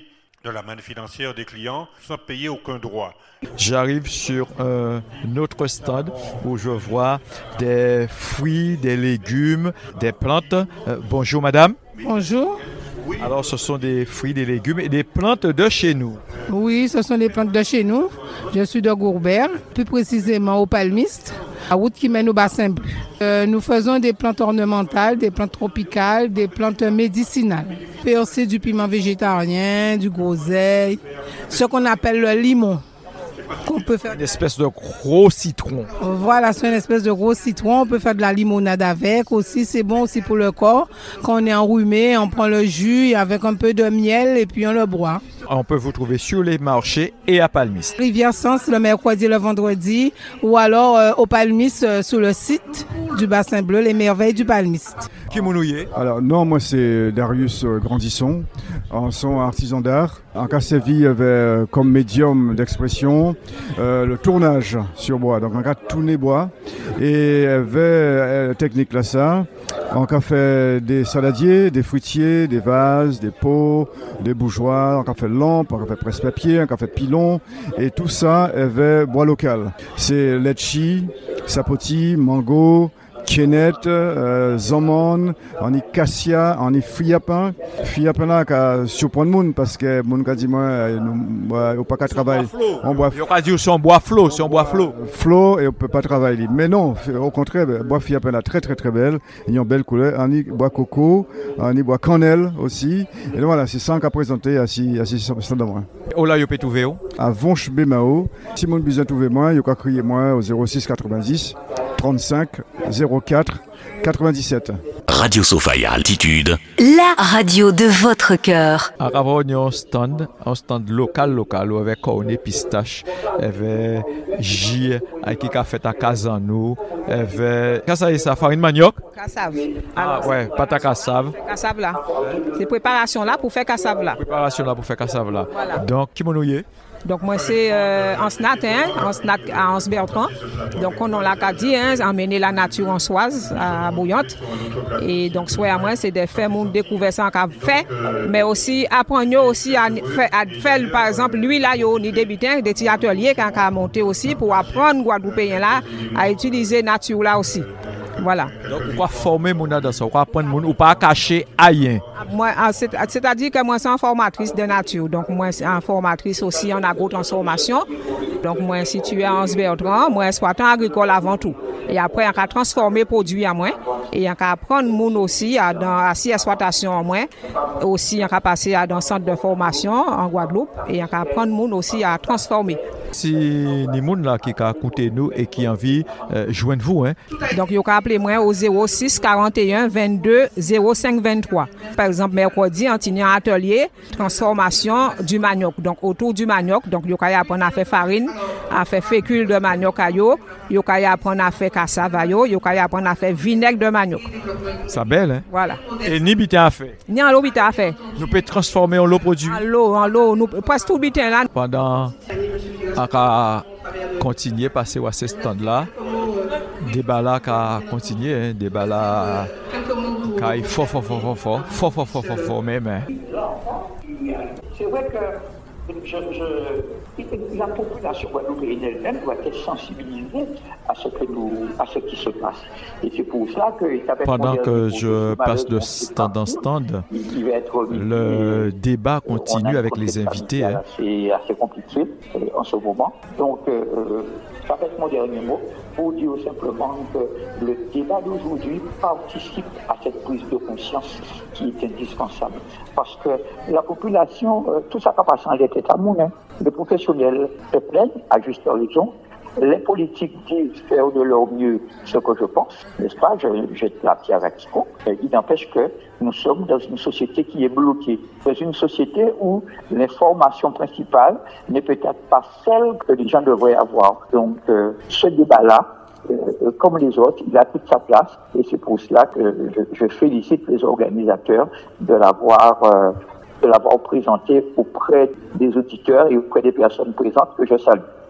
de la manne financière des clients sans payer aucun droit. J'arrive sur euh, notre stand où je vois des fruits, des légumes, des plantes. Euh, bonjour madame. Bonjour. Alors ce sont des fruits, des légumes et des plantes de chez nous. Oui, ce sont des plantes de chez nous. Je suis de Gourbert, plus précisément au Palmiste, la route qui mène au bassin bleu. Euh, nous faisons des plantes ornementales, des plantes tropicales, des plantes médicinales. C'est du piment végétarien, du groseille, ce qu'on appelle le limon. Qu'on peut faire une espèce de gros citron. Voilà, c'est une espèce de gros citron. On peut faire de la limonade avec aussi. C'est bon aussi pour le corps. Quand on est enrhumé, on prend le jus avec un peu de miel et puis on le boit. On peut vous trouver sur les marchés et à Palmiste. Rivière Sens le mercredi et le vendredi ou alors euh, au Palmiste euh, sur le site du Bassin Bleu, les merveilles du Palmiste. Qui mounouillé? Alors non, moi c'est Darius Grandisson, en son artisan d'art. En cas Séville avait comme médium d'expression euh, le tournage sur bois, donc en cas tourner bois et avait euh, technique là ça. On a fait des saladiers, des fruitiers, des vases, des pots, des bougeoirs, on a fait lampes, on a fait presse-papier, on a fait pilon et tout ça avait bois local. C'est litchi, sapoti, mango, Kenneth, euh, Zomon, on est cassia, on est friapin. Friapin là qui surprend le monde parce que mon gars dit moi, on ne peut pas travailler. On boit. Il a dit aussi on boit flot, si on boit flot. Flot et on peut pas travailler. Mais non, au contraire, bois friapin là très très très belle. Il y a une belle couleur. On y boit coco, on y boit cannelle aussi. Et donc voilà, c'est ça qu'on a présenté à six à six moi. Oh là, il peut trouver où? À Vonche Bémao. Si mon besoin trouver moi, il peut crier moi au zéro six quatre-vingt-dix trente-cinq zéro quatre quatre-vingt-dix-sept. Radio Sofaya Altitude. La radio de votre cœur. À Ravon, il y a un stand, un stand local, local, avec cornet pistache, avec J, qui a fait à Casano, avec. Qu'est-ce que c'est ça? Farine manioc? Cassave. Ah ouais, pâte à cassave. Cassave là. C'est préparation là pour faire cassave là. Préparation là pour faire cassave là. Voilà. Donc, qui m'a nouillé? Donc moi c'est euh, en snat, hein, en snat à Hans Bertrand. Donc on a la dit, hein, emmener la nature en soise à Bouillante. Et donc soit à moi c'est de faire mon découvert ça qu'a fait, mais aussi apprendre aussi à faire, à faire par exemple lui là yo ni débutant des petits ateliers qu'on a monté aussi pour apprendre Guadeloupéen là à utiliser nature là aussi. Voilà. Donc, pourquoi former mon dans ça? Pourquoi apprendre mon ou pas cacher rien? Moi, c'est-à-dire que moi, c'est une formatrice de nature. Donc, moi, c'est une formatrice aussi en agrotransformation. Donc, moi, située à Hans Bertrand, moi, exploitant agricole avant tout. Et après, on a transformé produit à moi. Et on a apprendre moun aussi à dans à six exploitations en moins. Aussi, on a passé à dans centre de formation en Guadeloupe. Et on a apprendre moun aussi à transformer. Si les gens là qui ont écouté nous et qui ont envie euh, joindre vous, hein. Donc, vous pouvez appeler moi au zéro six quarante et un vingt-deux zéro cinq vingt-trois. Par exemple, mercredi, on a un atelier transformation du manioc. Donc, autour du manioc, donc vous pouvez apprendre à faire farine, à faire fécule de manioc à yo, vous pouvez apprendre à faire cassave à yo, vous pouvez apprendre à faire vinaigre de manioc. C'est belle, hein? Voilà. Et ni bitin à faire. Ni en l'eau bitin à faire. Nous pouvons transformer en l'eau produit. En l'eau, en l'eau, nous presque tout bitin là. Pendant on a continué à passer à ce stand-là. Débat là qui a continué, hein, débat là qui est fort, fort, fort, fort, fort, fort, fort, fort, fort, fort, même. C'est vrai que je, je, la population guadeloupéenne elle-même doit être sensibilisée à ce, que nous, à ce qui se passe. Et c'est pour ça que... Pendant que je passe de stand en stand, le débat continue avec les invités. Hein. C'est assez compliqué en ce moment. Donc, euh, ça va être mon dernier mot pour dire simplement que le débat d'aujourd'hui participe à cette prise de conscience qui est indispensable. Parce que la population, euh, tout ça va passer en l'état à mon, hein. Les professionnels se plaignent, à juste raison. Les politiques disent faire de leur mieux ce que je pense, n'est-ce pas? Je jette la pierre à quiconque. Il n'empêche que nous sommes dans une société qui est bloquée. Dans une société où l'information principale n'est peut-être pas celle que les gens devraient avoir. Donc, euh, ce débat-là, euh, comme les autres, il a toute sa place. Et c'est pour cela que je, je félicite les organisateurs de l'avoir... Euh, de l'avoir présenté auprès des auditeurs et auprès des personnes présentes que je salue.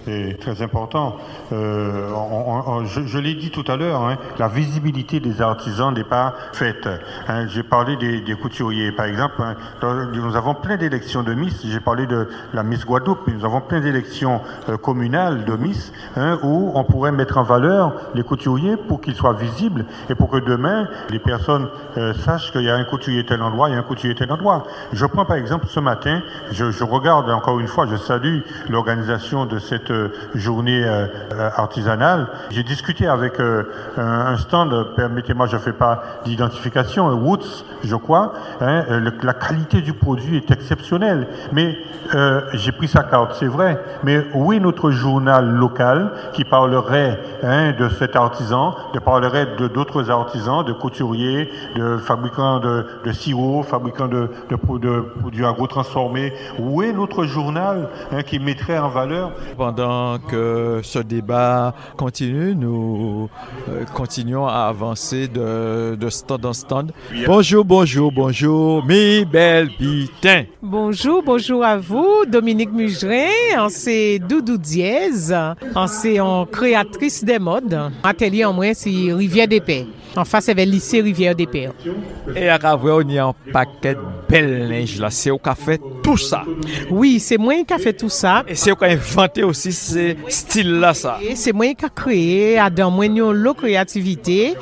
C'est très important. Euh, on, on, je je l'ai dit tout à l'heure, hein, la visibilité des artisans n'est pas faite. Hein. J'ai parlé des, des couturiers, par exemple. Hein, dans, nous avons plein d'élections de Miss. J'ai parlé de la Miss Guadeloupe, mais nous avons plein d'élections euh, communales de Miss, hein, où on pourrait mettre en valeur les couturiers pour qu'ils soient visibles et pour que demain, les personnes euh, sachent qu'il y a un couturier tel endroit, il y a un couturier tel endroit. Je prends par exemple ce matin, je, je regarde encore une fois, je salue l'organisation de cette euh, journée euh, artisanale. J'ai discuté avec euh, un, un stand, permettez-moi, je ne fais pas d'identification, Woods, je crois. Hein, le, la qualité du produit est exceptionnelle. Mais euh, j'ai pris sa carte, c'est vrai. Mais où est notre journal local qui parlerait hein, de cet artisan, de parlerait de d'autres artisans, de couturiers, de fabricants de, de sirops, fabricants de, de, de, de produits agro-transformés. Où est notre journal hein, qui mettrait en valeur? Pendant que ce débat continue, nous euh, continuons à avancer de, de stand en stand. Bonjour, bonjour, bonjour, mes belles bitins. Bonjour, bonjour à vous, Dominique Mugrin, c'est Doudou Diez, c'est en créatrice des modes. Atelier en moins, c'est Rivière des Pères. En face, c'est le lycée Rivière des Pères. Et à Cavoué, on y a un paquet de belles linges là. C'est au café tout ça. Oui, c'est moi qui a fait tout ça. Et c'est au qui a inventé aussi ce style là ça. Et c'est moi qui a créé, dans moi la créativité.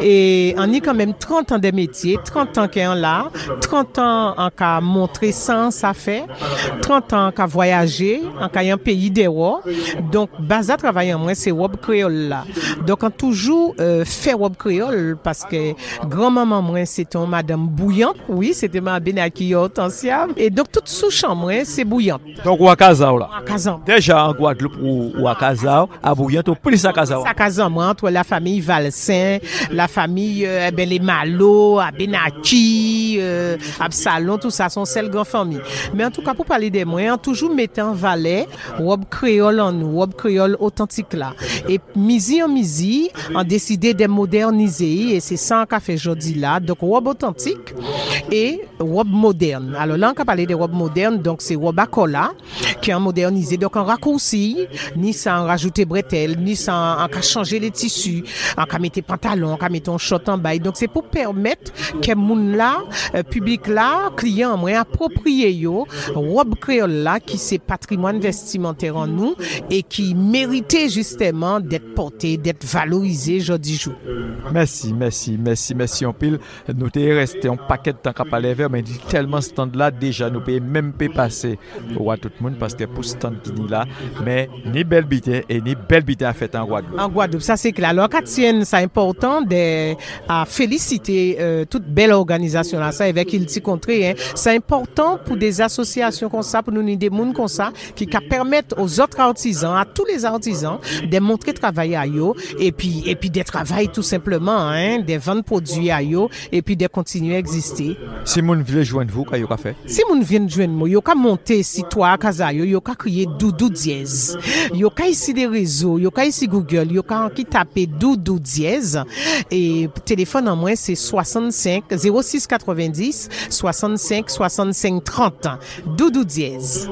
Et on est quand même trente ans de métier, trente ans qu'on est là, trente ans on a montré ça, ça fait, trente ans qu'on a voyagé, on a un pays des rois. Donc, base à travailler en moi, c'est Robe Créole là. Donc, on a toujours euh, fait Robe Créole. Parce que grand-maman moi c'était madame bouillante, oui c'était ma benaki ancienne et donc toute sous chambre c'est bouillante. Donc ou à Kazao là. À Kazao. Déjà en Guadeloupe ou, ou à Kazao, à bouillante ou plus à Kazao. À Kazao moi entre la famille Valsin, la famille euh, ben les Malo, à Benaki, euh, Absalon, tout ça sont celles grandes familles. Mais en tout cas pour parler des moyens, toujours mettre en valeur robe créole en nous, robe créole authentique là. Et misi en misi, on décidé de moderniser. Et c'est ça qu'on fait aujourd'hui là. Donc, robe authentique et robe moderne. Alors là, on a parlé de robe moderne. Donc, c'est robe à cola qui est modernisé. Donc, on raccourci, ni sans rajouter bretelles, ni sans on a changé les tissus, on a mis des pantalons, on a mis un short en bas. Donc, c'est pour permettre que moun là, euh, public là, client, moi, approprié yo, robe créole là, qui c'est patrimoine vestimentaire en nous et qui méritait justement d'être porté, d'être valorisé aujourd'hui jour. Merci, merci, merci, merci en pile. Nous t'es resté un paquet de temps qu'à parler vers, mais dit tellement stand là déjà, nous pouvons même pas passer à tout le monde parce que pour stand qui dit là, mais ni belle bité et ni belle bité à fait en Guadeloupe. En Guadeloupe, ça c'est clair. Alors, Katienne, c'est important de à féliciter euh, toute belle organisation là, ça avec il t'y contré, hein. C'est important pour des associations comme ça, pour nous des monde comme ça, qui permettent aux autres artisans, à tous les artisans, de montrer travail à eux et puis et puis de travailler tout simplement, hein, de vendre produits à eux et puis de continuer à exister. Si moun vient joindre vous, qu'est-ce que fait? Si moun vient joindre moi, yo ka monter si toi Kazayo, yo ka crier Doudou Diez. Yo ka ici des réseaux, yo ka ici Google, yo ka qui taper Doudou Diez et téléphone en moi c'est soixante-cinq zéro six quatre-vingt-dix soixante-cinq soixante-cinq trente. Doudou Diez.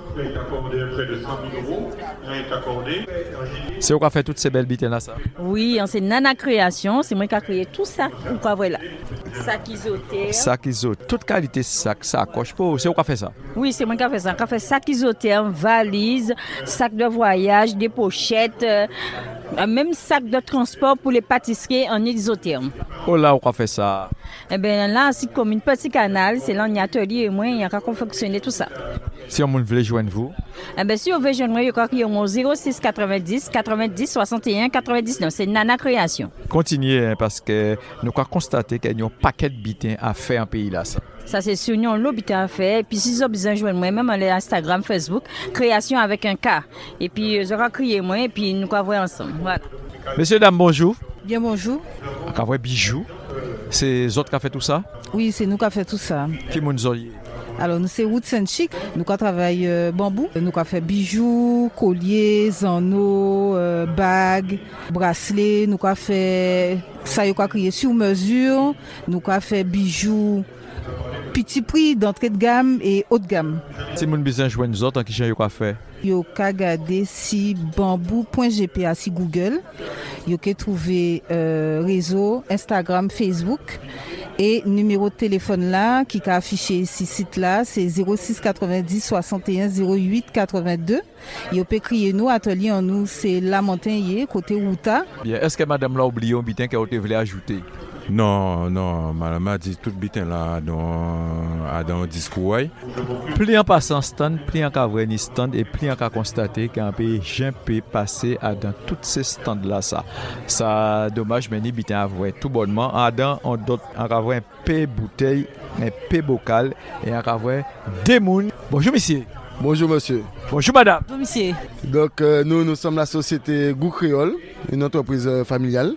C'est où qu'a fait toutes ces belles bites là ça? Oui, c'est Nana Création, c'est moi qui a créé tout ça. Pourquoi voilà? Sac isotherme. Sac isotherme. Toute qualité sac, sacoche pour. C'est où qu'a fait ça? Oui, c'est moi qui a fait ça. Qui a fait sac isotherme, valise, sac de voyage, des pochettes, euh, même sac de transport pour les pâtisseries en isotherme. Oh là, où qu'a fait ça? Eh bien là, c'est comme une petit canal, c'est là un atelier et moi, il y a qu'à confectionner tout ça. Si on veut joindre vous? Eh bien, si on veut joindre moi, il y a qu'à zéro six quatre-vingt-dix quatre-vingt-dix soixante et un quatre-vingt-dix-neuf. C'est Nana Création. Continuez hein, parce que nous avons constaté qu'il y a un paquet de bitins à faire en pays là. Ça, ça c'est sur nous, l'obité à faire. Et puis si vous avez besoin de joindre moi, même sur Instagram, Facebook, Création avec un K. Et puis, j'aurai crié moi et puis nous allons voir ensemble. Voilà. Messieurs, dames, bonjour. Bien, bonjour. On a vu bijoux. C'est eux autres qui ont fait tout ça? Oui, c'est nous qui avons fait tout ça. Qui nous ont dit? Alors, nous, c'est Roots and Chic. Nous avons travaillé euh, bambou. Nous avons fait bijoux, colliers, anneaux, euh, bagues, bracelets. Nous avons fait ça, nous avons créé sur mesure. Nous avons fait bijoux petit prix d'entrée de gamme et haut de gamme. Si vous avez besoin de joindre nous autres, qu'est-ce que vous avez fait? Vous pouvez regarder si bambou point g p a si Google. Vous pouvez trouver euh, réseau, Instagram, Facebook. Et numéro de téléphone là, qui est affiché ici, site là, c'est zéro six quatre-vingt-dix soixante et un zéro huit quatre-vingt-deux. Et vous pouvez crier nous, atelier en nous, c'est La Montagne, côté Outa. Bien, est-ce que madame l'a oublié un bitin qu'elle voulait ajouter? Non, non, madame a dit tout le bitin là dans, dans le discours. Plus en passant stand, plus en cavrer ni stand et plus en qu'à constater qu'un pays j'aime passer à dans tous ces stands là ça. Ça dommage mais ni bitin à vrai tout bonnement. À dans on doit en avoir un peu bouteille, un peu bocal et en avoir des mounes. Bonjour monsieur. Bonjour monsieur. Bonjour madame. Bonjour monsieur. Donc euh, nous nous sommes la société Goût Créole, une entreprise euh, familiale.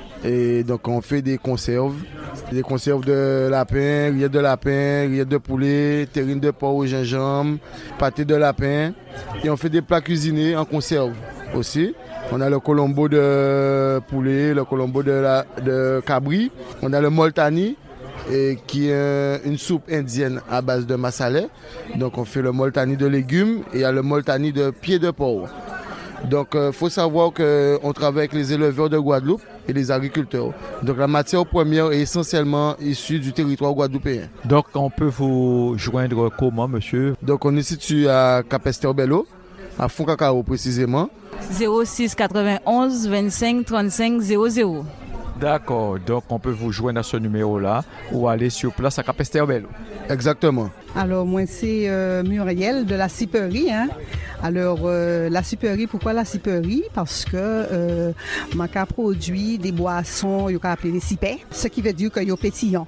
Et donc on fait des conserves, des conserves de lapin, rillettes de lapin, rillettes de poulet, terrine de porc au gingembre, pâté de lapin. Et on fait des plats cuisinés en conserve aussi. On a le colombo de poulet, le colombo de, la, de cabri. On a le moltani, et qui est une soupe indienne à base de massalé. Donc on fait le moltani de légumes et il y a le moltani de pied de porc. Donc il euh, faut savoir qu'on travaille avec les éleveurs de Guadeloupe et les agriculteurs. Donc la matière première est essentiellement issue du territoire guadeloupéen. Donc on peut vous joindre comment monsieur? Donc on est situé à Capesterre-Bello, à Fond-Cacao précisément. zéro six quatre-vingt-onze vingt-cinq trente-cinq zéro zéro. D'accord, donc on peut vous joindre à ce numéro-là ou aller sur place à Capesterre-Bello. Exactement. Alors moi c'est euh, Muriel de la Ciperie. Hein. Alors euh, la Ciperie, pourquoi la Ciperie? Parce que euh, ma cas produit des boissons, il y a appelé des cipets, ce qui veut dire qu'il y a pétillant.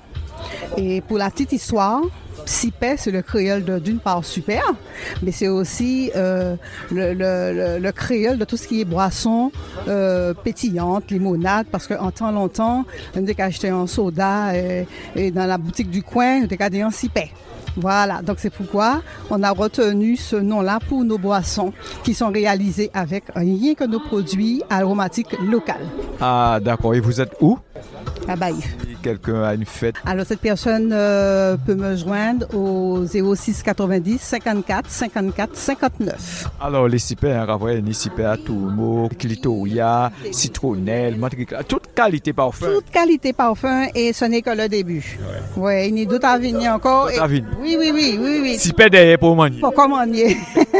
Et pour la petite histoire, Cipet, c'est le créole de, d'une part super, mais c'est aussi euh, le, le, le, le créole de tout ce qui est boisson euh, pétillante, limonade, parce qu'en temps longtemps, on a acheté un soda et, et dans la boutique du coin, on a acheté un Cipet. Voilà, donc c'est pourquoi on a retenu ce nom-là pour nos boissons qui sont réalisées avec rien que nos produits aromatiques locaux. Ah d'accord, et vous êtes où? À Baïf. Si quelqu'un a une fête. Alors cette personne euh, peut me joindre au zéro six quatre-vingt-dix cinquante-quatre cinquante-quatre cinquante-neuf. Alors les cipets, hein, vrai, les cipets à tourmeau, clitoria, citronnelle, mantequilla, toute qualité parfum. Toute qualité parfum et ce n'est que le début. Ouais, ouais il y a d'autres à venir encore. D'autres à venir. Oui, oui, oui, oui, oui. Cipets derrière pour manier. Pour commander.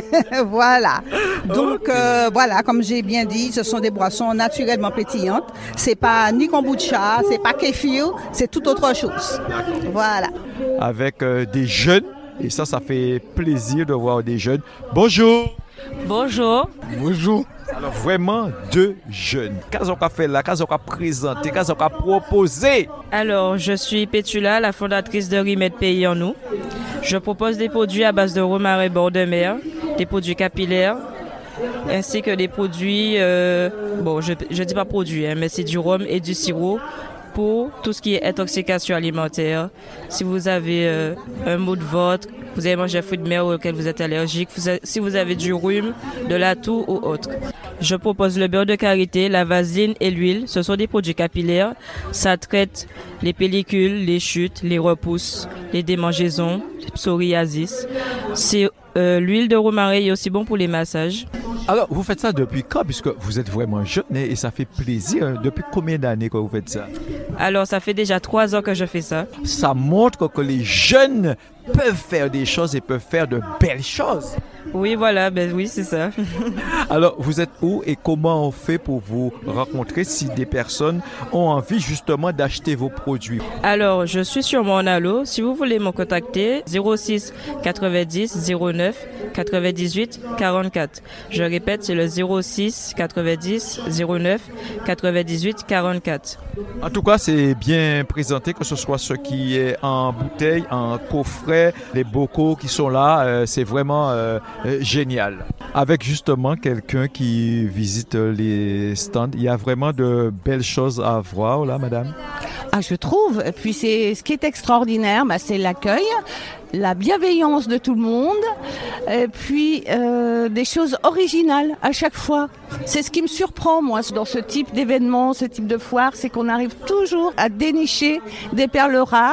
Voilà. Donc okay. euh, voilà, comme j'ai bien dit, ce sont des boissons naturellement pétillantes. C'est pas ni kombucha, c'est pas kéfir, c'est tout autre chose. Voilà. Avec euh, des jeunes, et ça, ça fait plaisir de voir des jeunes. Bonjour. Bonjour. Bonjour. Alors vraiment deux jeunes. Qu'est-ce qu'on a fait là? Qu'est-ce qu'on a présenté? Qu'est-ce qu'on a proposé? Alors, je suis Pétula, la fondatrice de Remède Pays en nous. Je propose des produits à base de romarin bord de mer, des produits capillaires, ainsi que des produits, euh, bon, je ne dis pas produits, hein, mais c'est du rhum et du sirop pour tout ce qui est intoxication alimentaire. Si vous avez euh, un maux de ventre, vous avez mangé un fruit de mer auquel vous êtes allergique, vous avez, si vous avez du rhume, de la toux ou autre. Je propose le beurre de karité, la vaseline et l'huile. Ce sont des produits capillaires. Ça traite les pellicules, les chutes, les repousses, les démangeaisons, les psoriasis. C'est euh, l'huile de romarin est aussi bon pour les massages. Alors, vous faites ça depuis quand? Puisque vous êtes vraiment jeune et ça fait plaisir. Depuis combien d'années que vous faites ça? Alors, ça fait déjà trois ans que je fais ça. Ça montre que les jeunes peuvent faire des choses et peuvent faire de belles choses. Oui, voilà, ben oui, c'est ça. Alors, vous êtes où et comment on fait pour vous rencontrer si des personnes ont envie justement d'acheter vos produits? Alors, je suis sur mon Allo. Si vous voulez me contacter, zéro six quatre-vingt-dix zéro neuf quatre-vingt-dix-huit quarante-quatre. Je répète, c'est le zéro six quatre-vingt-dix zéro neuf quatre-vingt-dix-huit quarante-quatre. En tout cas, c'est bien présenté, que ce soit ce qui est en bouteille, en coffret, les bocaux qui sont là, euh, c'est vraiment euh, euh, génial. Avec justement quelqu'un qui visite les stands, il y a vraiment de belles choses à voir là, madame? Ah, je trouve. Et puis c'est ce qui est extraordinaire, bah, c'est l'accueil, la bienveillance de tout le monde, et puis euh, des choses originales à chaque fois. C'est ce qui me surprend, moi, dans ce type d'événement, ce type de foire, c'est qu'on arrive toujours à dénicher des perles rares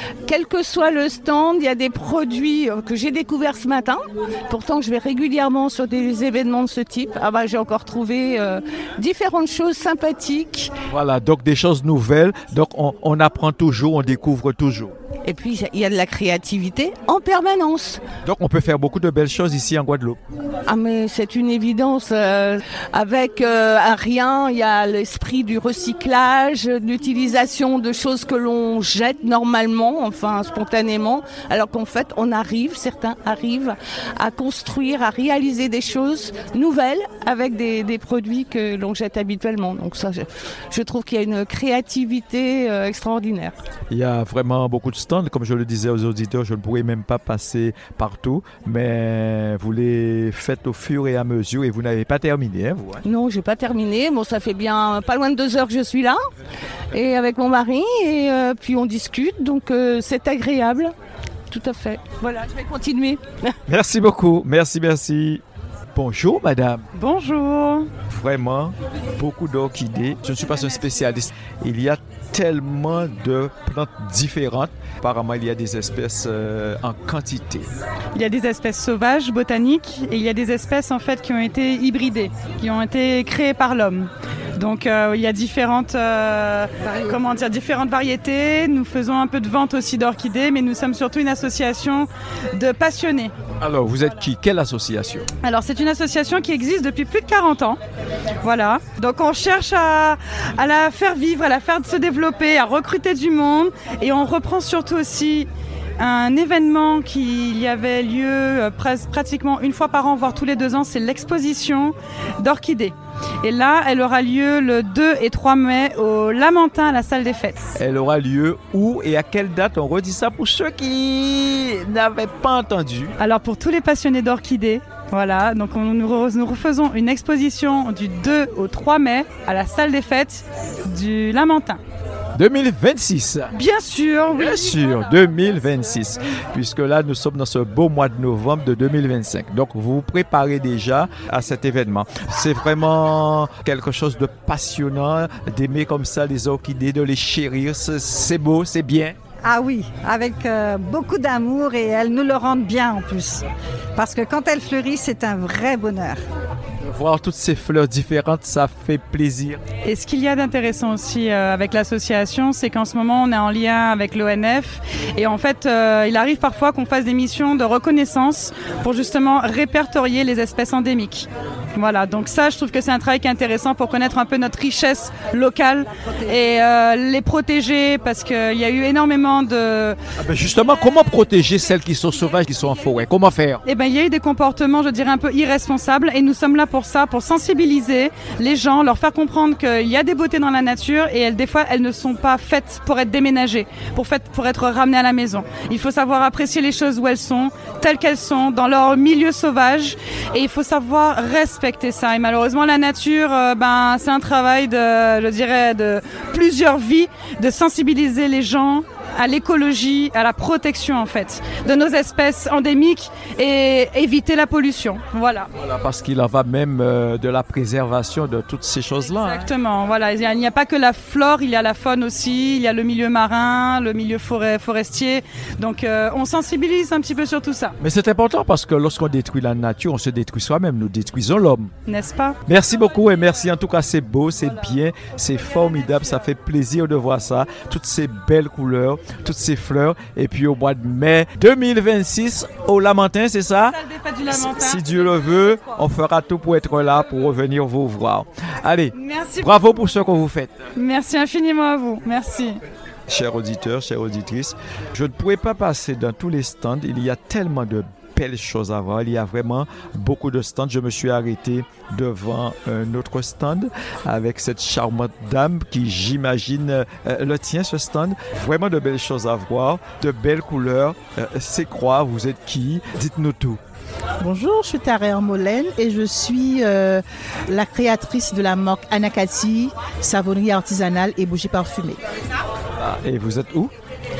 quel que soit le stand, il y a des produits que j'ai découverts ce matin. Pourtant, je vais régulièrement sur des événements de ce type. Ah bah, j'ai encore trouvé euh, différentes choses sympathiques. Voilà, donc des choses nouvelles. Donc on, on apprend toujours, on découvre toujours. Et puis, il y a de la créativité en permanence. Donc on peut faire beaucoup de belles choses ici en Guadeloupe. Ah mais c'est une évidence. Euh, avec euh, un rien, il y a l'esprit du recyclage, l'utilisation de choses que l'on jette normalement, enfin spontanément, alors qu'en fait on arrive, certains arrivent à construire, à réaliser des choses nouvelles avec des, des produits que l'on jette habituellement. Donc ça, je, je trouve qu'il y a une créativité euh, extraordinaire. Il y a vraiment beaucoup de stands, comme je le disais aux auditeurs, je ne pourrais même pas passer partout, mais vous les faites au fur et à mesure et vous n'avez pas terminé, hein, vous hein? Non, je n'ai pas terminé. Bon, ça fait bien pas loin de deux heures que je suis là, et avec mon mari, et euh, puis on discute, donc euh, c'est agréable. Tout à fait. Voilà, je vais continuer. Merci beaucoup, merci, merci. Bonjour madame. Bonjour. Vraiment, beaucoup d'orchidées. Je ne suis pas un spécialiste. Il y a tellement de plantes différentes. Apparemment, il y a des espèces euh, en quantité. Il y a des espèces sauvages, botaniques, et il y a des espèces en fait qui ont été hybridées, qui ont été créées par l'homme. Donc euh, il y a différentes, euh, comment dire, différentes variétés. Nous faisons un peu de vente aussi d'orchidées, mais nous sommes surtout une association de passionnés. Alors, vous êtes qui? Quelle association? Alors, c'est une association qui existe depuis plus de quarante ans. Voilà. Donc, on cherche à, à la faire vivre, à la faire se développer, à recruter du monde. Et on reprend surtout aussi un événement qui y avait lieu euh, pres- pratiquement une fois par an, voire tous les deux ans, c'est l'exposition d'orchidées. Et là, elle aura lieu le deux et trois mai au Lamentin, à la salle des fêtes. Elle aura lieu où et à quelle date? On redit ça pour ceux qui n'avaient pas entendu. Alors, pour tous les passionnés d'orchidées, voilà, donc on, nous, re, nous refaisons une exposition du deux au trois mai à la salle des fêtes du Lamentin. deux mille vingt-six. Bien sûr, oui. Bien sûr, deux mille vingt-six. Puisque là, nous sommes dans ce beau mois de novembre de deux mille vingt-cinq. Donc, vous vous préparez déjà à cet événement. C'est vraiment quelque chose de passionnant d'aimer comme ça les orchidées, de les chérir. C'est, c'est beau, c'est bien. Ah oui, avec euh, beaucoup d'amour et elles nous le rendent bien en plus. Parce que quand elles fleurissent, c'est un vrai bonheur. Voir toutes ces fleurs différentes, ça fait plaisir. Et ce qu'il y a d'intéressant aussi euh, avec l'association, c'est qu'en ce moment, on est en lien avec l'O N F. Et en fait, euh, il arrive parfois qu'on fasse des missions de reconnaissance pour justement répertorier les espèces endémiques. Voilà, donc ça, je trouve que c'est un travail qui est intéressant pour connaître un peu notre richesse locale et euh, les protéger parce qu'il y a eu énormément de... Ah ben justement, comment protéger celles qui sont sauvages, qui sont en forêt? Comment faire? Eh ben, il y a eu des comportements, je dirais, un peu irresponsables et nous sommes là pour ça, pour sensibiliser les gens, leur faire comprendre qu'il y a des beautés dans la nature et elles, des fois, elles ne sont pas faites pour être déménagées, pour, fait, pour être ramenées à la maison. Il faut savoir apprécier les choses où elles sont, telles qu'elles sont, dans leur milieu sauvage et il faut savoir respecter ça. Et malheureusement, la nature, euh, ben, c'est un travail de, je dirais, de plusieurs vies, de sensibiliser les gens à l'écologie, à la protection en fait de nos espèces endémiques et éviter la pollution. Voilà. Voilà, parce qu'il en va même euh, de la préservation de toutes ces choses-là. Exactement. Hein. Voilà, il n'y a, a pas que la flore, il y a la faune aussi, il y a le milieu marin, le milieu forêt, forestier. Donc euh, on sensibilise un petit peu sur tout ça. Mais c'est important parce que lorsqu'on détruit la nature, on se détruit soi-même, nous détruisons l'homme. N'est-ce pas? Merci beaucoup et merci. En tout cas, c'est beau, c'est bien, c'est formidable, ça fait plaisir de voir ça, toutes ces belles couleurs, toutes ces fleurs. Et puis au mois de mai deux mille vingt-six, au Lamentin, c'est ça? Salle des fêtes du Lamentin. Si Dieu le veut, on fera tout pour être là, pour revenir vous voir. Allez, merci. Bravo pour ce que vous faites. Merci infiniment à vous. Merci. Chers auditeurs, chères auditrices, je ne pourrais pas passer dans tous les stands. Il y a tellement de belles choses à voir. Il y a vraiment beaucoup de stands. Je me suis arrêté devant un autre stand avec cette charmante dame qui, j'imagine, euh, le tient, ce stand. Vraiment de belles choses à voir, de belles couleurs. Euh, c'est quoi? Vous êtes qui? Dites-nous tout. Bonjour, je suis Tarère Molène et je suis euh, la créatrice de la marque Anacati, savonnerie artisanale et bougies parfumées. Ah, et vous êtes où?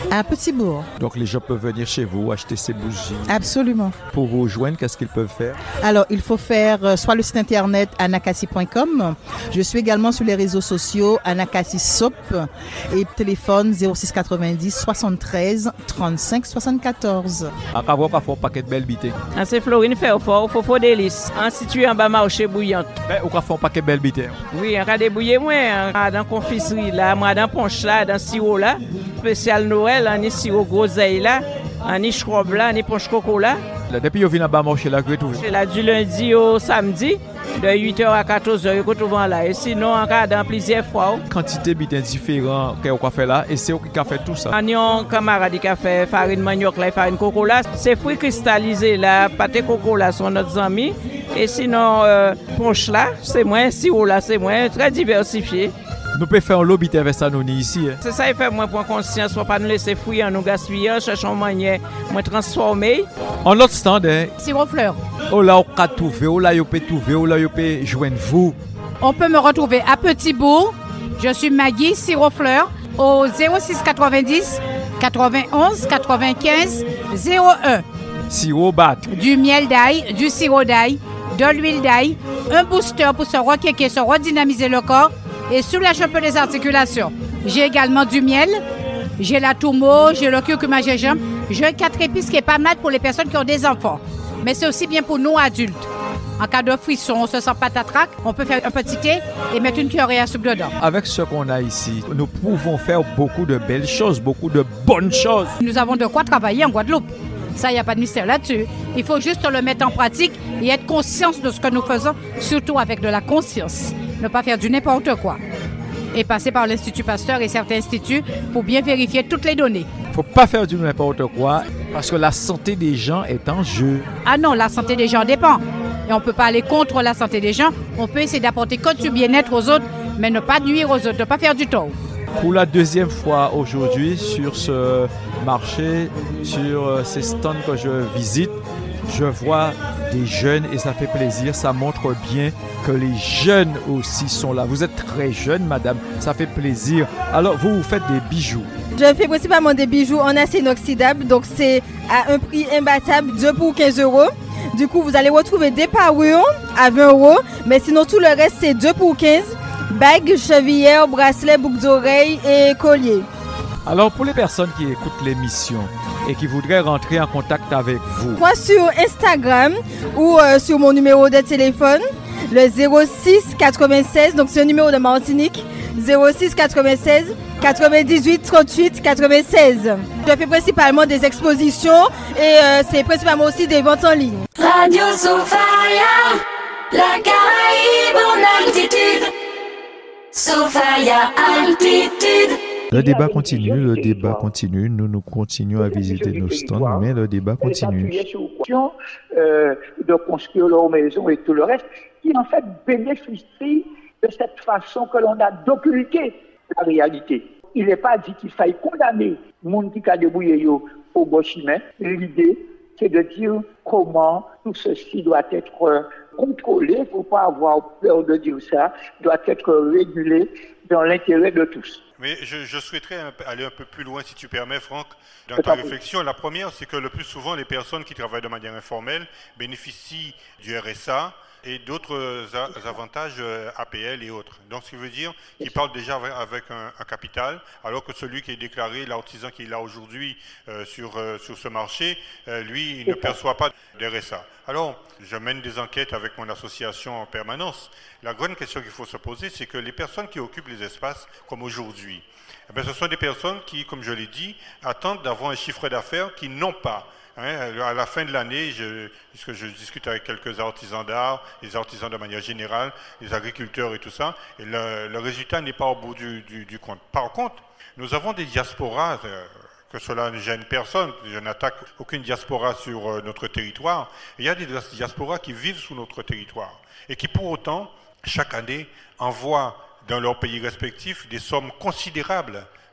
À Petit-Bourg. Donc les gens peuvent venir chez vous, acheter ces bougies. Absolument. Pour vous joindre, qu'est-ce qu'ils peuvent faire? Alors, il faut faire euh, soit le site internet anakasi point com. Je suis également sur les réseaux sociaux Anakasi Soap et téléphone zéro six quatre-vingt-dix soixante-treize trente-cinq soixante-quatorze. À Cavo, à fort paquet de belles bités. Ah, c'est Florine Fairfort, faut faut délice. En situé en bas marché bouillante. Ben, au fort paquet de belles bités. Oui, on a débouillé moi dans confiserie là, moi dans ponche là, dans sirop là, spécial Noël, on est sirop groseille là, on est schrob là, on est ponche coco là. Depuis vous venez en bas marché là, que tout. C'est là du lundi au samedi. De huit heures à quatorze heures, vous trouvez là. Et sinon, on a dans plusieurs fois. Quantité de biens différents qu'on fait là, et c'est eux qui ont fait tout ça. On a un camarade qui a fait farine manioc, là, farine coco là. C'est fruits cristallisés là, pâté coco là, sont nos amis. Et sinon, euh, ponche là, c'est moins, sirop là, c'est moins, très diversifié. Nous pouvons faire un lobby avec ça nous ici. Hein. C'est ça, il fait moins pour conscience, pour pas nous laisser fouiller, nous gaspiller, cherchons manière, moins transformer. En l'autre stand, hein. Sirop fleur. Oh là, on peut trouver, oh là, on peut trouver, oh là, on peut joindre vous. On peut me retrouver à Petit-Bourg. Je suis Maggie Sirop fleur au zéro six quatre-vingt-dix quatre-vingt-onze quatre-vingt-quinze zéro un. Sirop bat. Du miel d'ail, du sirop d'ail, de l'huile d'ail, un booster pour se requéquer, se redynamiser le corps et soulager un peu les articulations. J'ai également du miel, j'ai la tourmeau, j'ai le curcuma gingembre, j'ai un quatre épices qui est pas mal pour les personnes qui ont des enfants. Mais c'est aussi bien pour nous adultes. En cas de frisson, on se sent patatrac, on peut faire un petit thé et mettre une cuillerée à soupe dedans. Avec ce qu'on a ici, nous pouvons faire beaucoup de belles choses, beaucoup de bonnes choses. Nous avons de quoi travailler en Guadeloupe. Ça, il n'y a pas de mystère là-dessus. Il faut juste le mettre en pratique et être conscient de ce que nous faisons, surtout avec de la conscience. Ne pas faire du n'importe quoi. Et passer par l'Institut Pasteur et certains instituts pour bien vérifier toutes les données. Il ne faut pas faire du n'importe quoi parce que la santé des gens est en jeu. Ah non, la santé des gens dépend. Et on ne peut pas aller contre la santé des gens. On peut essayer d'apporter que du bien-être aux autres, mais ne pas nuire aux autres, ne pas faire du tort. Pour la deuxième fois aujourd'hui sur ce marché, sur ces stands que je visite, je vois des jeunes et ça fait plaisir. Ça montre bien que les jeunes aussi sont là. Vous êtes très jeune, madame. Ça fait plaisir. Alors, vous, vous faites des bijoux. Je fais principalement des bijoux en acier inoxydable. Donc, c'est à un prix imbattable, deux pour quinze euros. Du coup, vous allez retrouver des parures à vingt euros. Mais sinon, tout le reste, c'est deux pour quinze. Bagues, chevillères, bracelets, boucles d'oreilles et colliers. Alors, pour les personnes qui écoutent l'émission et qui voudraient rentrer en contact avec vous, moi sur Instagram ou euh, sur mon numéro de téléphone, le zéro six quatre-vingt-seize, donc c'est un numéro de Martinique, zéro six quatre-vingt-seize quatre-vingt-dix-huit trente-huit quatre-vingt-seize. Je fais principalement des expositions et euh, c'est principalement aussi des ventes en ligne. Radio Sophia, la Caraïbe en altitude. Sophia Altitude. Le débat continue, le débat continue. Nous, nous continuons à visiter nos stands, mais le débat continue. Euh, de construire leur maison et tout le reste, qui en fait bénéficient de cette façon que l'on a d'occulter la réalité. Il n'est pas dit qu'il faille condamner le monde qui a débrouillé au bon chemin. L'idée, c'est de dire comment tout ceci doit être contrôlé, il ne faut pas avoir peur de dire ça, doit être régulé dans l'intérêt de tous. Mais je, je souhaiterais aller un peu plus loin, si tu permets, Franck, dans ta réflexion. La première, c'est que le plus souvent, les personnes qui travaillent de manière informelle bénéficient du R S A et d'autres avantages A P L et autres. Donc, ce qui veut dire qu'ils parlent déjà avec un, un capital, alors que celui qui est déclaré, l'artisan qui est là aujourd'hui euh, sur, euh, sur ce marché, euh, lui, il ne perçoit pas de R S A. Alors, je mène des enquêtes avec mon association en permanence. La grande question qu'il faut se poser, c'est que les personnes qui occupent les espaces, comme aujourd'hui, eh bien, ce sont des personnes qui, comme je l'ai dit, attendent d'avoir un chiffre d'affaires qu'ils n'ont pas. Hein, à la fin de l'année, je, puisque je discute avec quelques artisans d'art, les artisans de manière générale, les agriculteurs et tout ça, et le, le résultat n'est pas au bout du, du, du compte. Par contre, nous avons des diasporas, euh, que cela ne gêne personne, je n'attaque aucune diaspora sur euh, notre territoire. Il y a des diasporas qui vivent sous notre territoire et qui pour autant, chaque année, envoient dans leurs pays respectifs des sommes considérables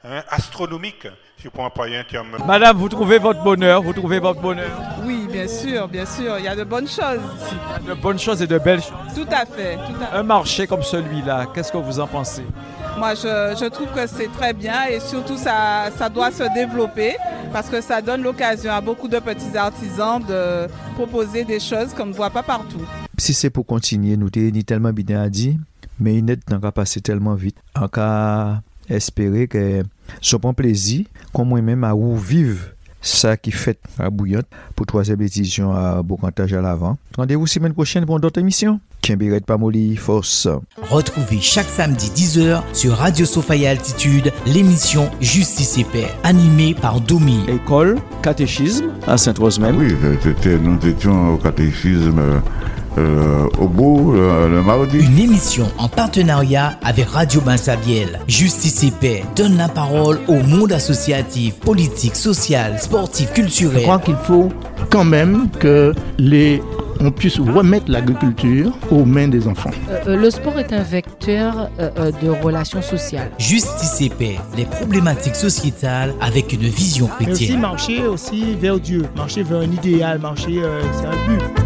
hein, astronomique, si je peux employer un terme. Madame, vous trouvez votre bonheur, vous trouvez votre bonheur? Oui, bien sûr, bien sûr, il y a de bonnes choses ici. De bonnes choses et de belles choses. Tout à fait. Tout à... Un marché comme celui-là, qu'est-ce que vous en pensez? Moi, je, je trouve que c'est très bien et surtout, ça, ça doit se développer parce que ça donne l'occasion à beaucoup de petits artisans de proposer des choses qu'on ne voit pas partout. Si c'est pour continuer, nous t'es ni tellement bien à dire, mais il n'est pas passé tellement vite. En cas, espérer que ce prend plaisir, comme moi-même à où vivre ça qui fait à Bouillante pour troisième édition à Boucantage à l'avant. Rendez-vous semaine prochaine pour d'autres émissions. Kimberet Pamoli, force. Retrouvez chaque samedi dix heures sur Radio Sophia Altitude l'émission Justice et Paix, animée par Domi. École, catéchisme à Saint-Rose-Même. Oui, nous étions au catéchisme euh, au bout le, le mardi. Une émission en partenariat avec Radio Bansabiel. Justice et Paix donne la parole au monde associatif, politique, social, sportif, culturel. Je crois qu'il faut quand même que les on puisse remettre l'agriculture aux mains des enfants. Euh, le sport est un vecteur euh, de relations sociales. Justice et Paix, les problématiques sociétales avec une vision chrétienne. Mais aussi marcher aussi vers Dieu, marcher vers un idéal, marcher, euh, c'est un but.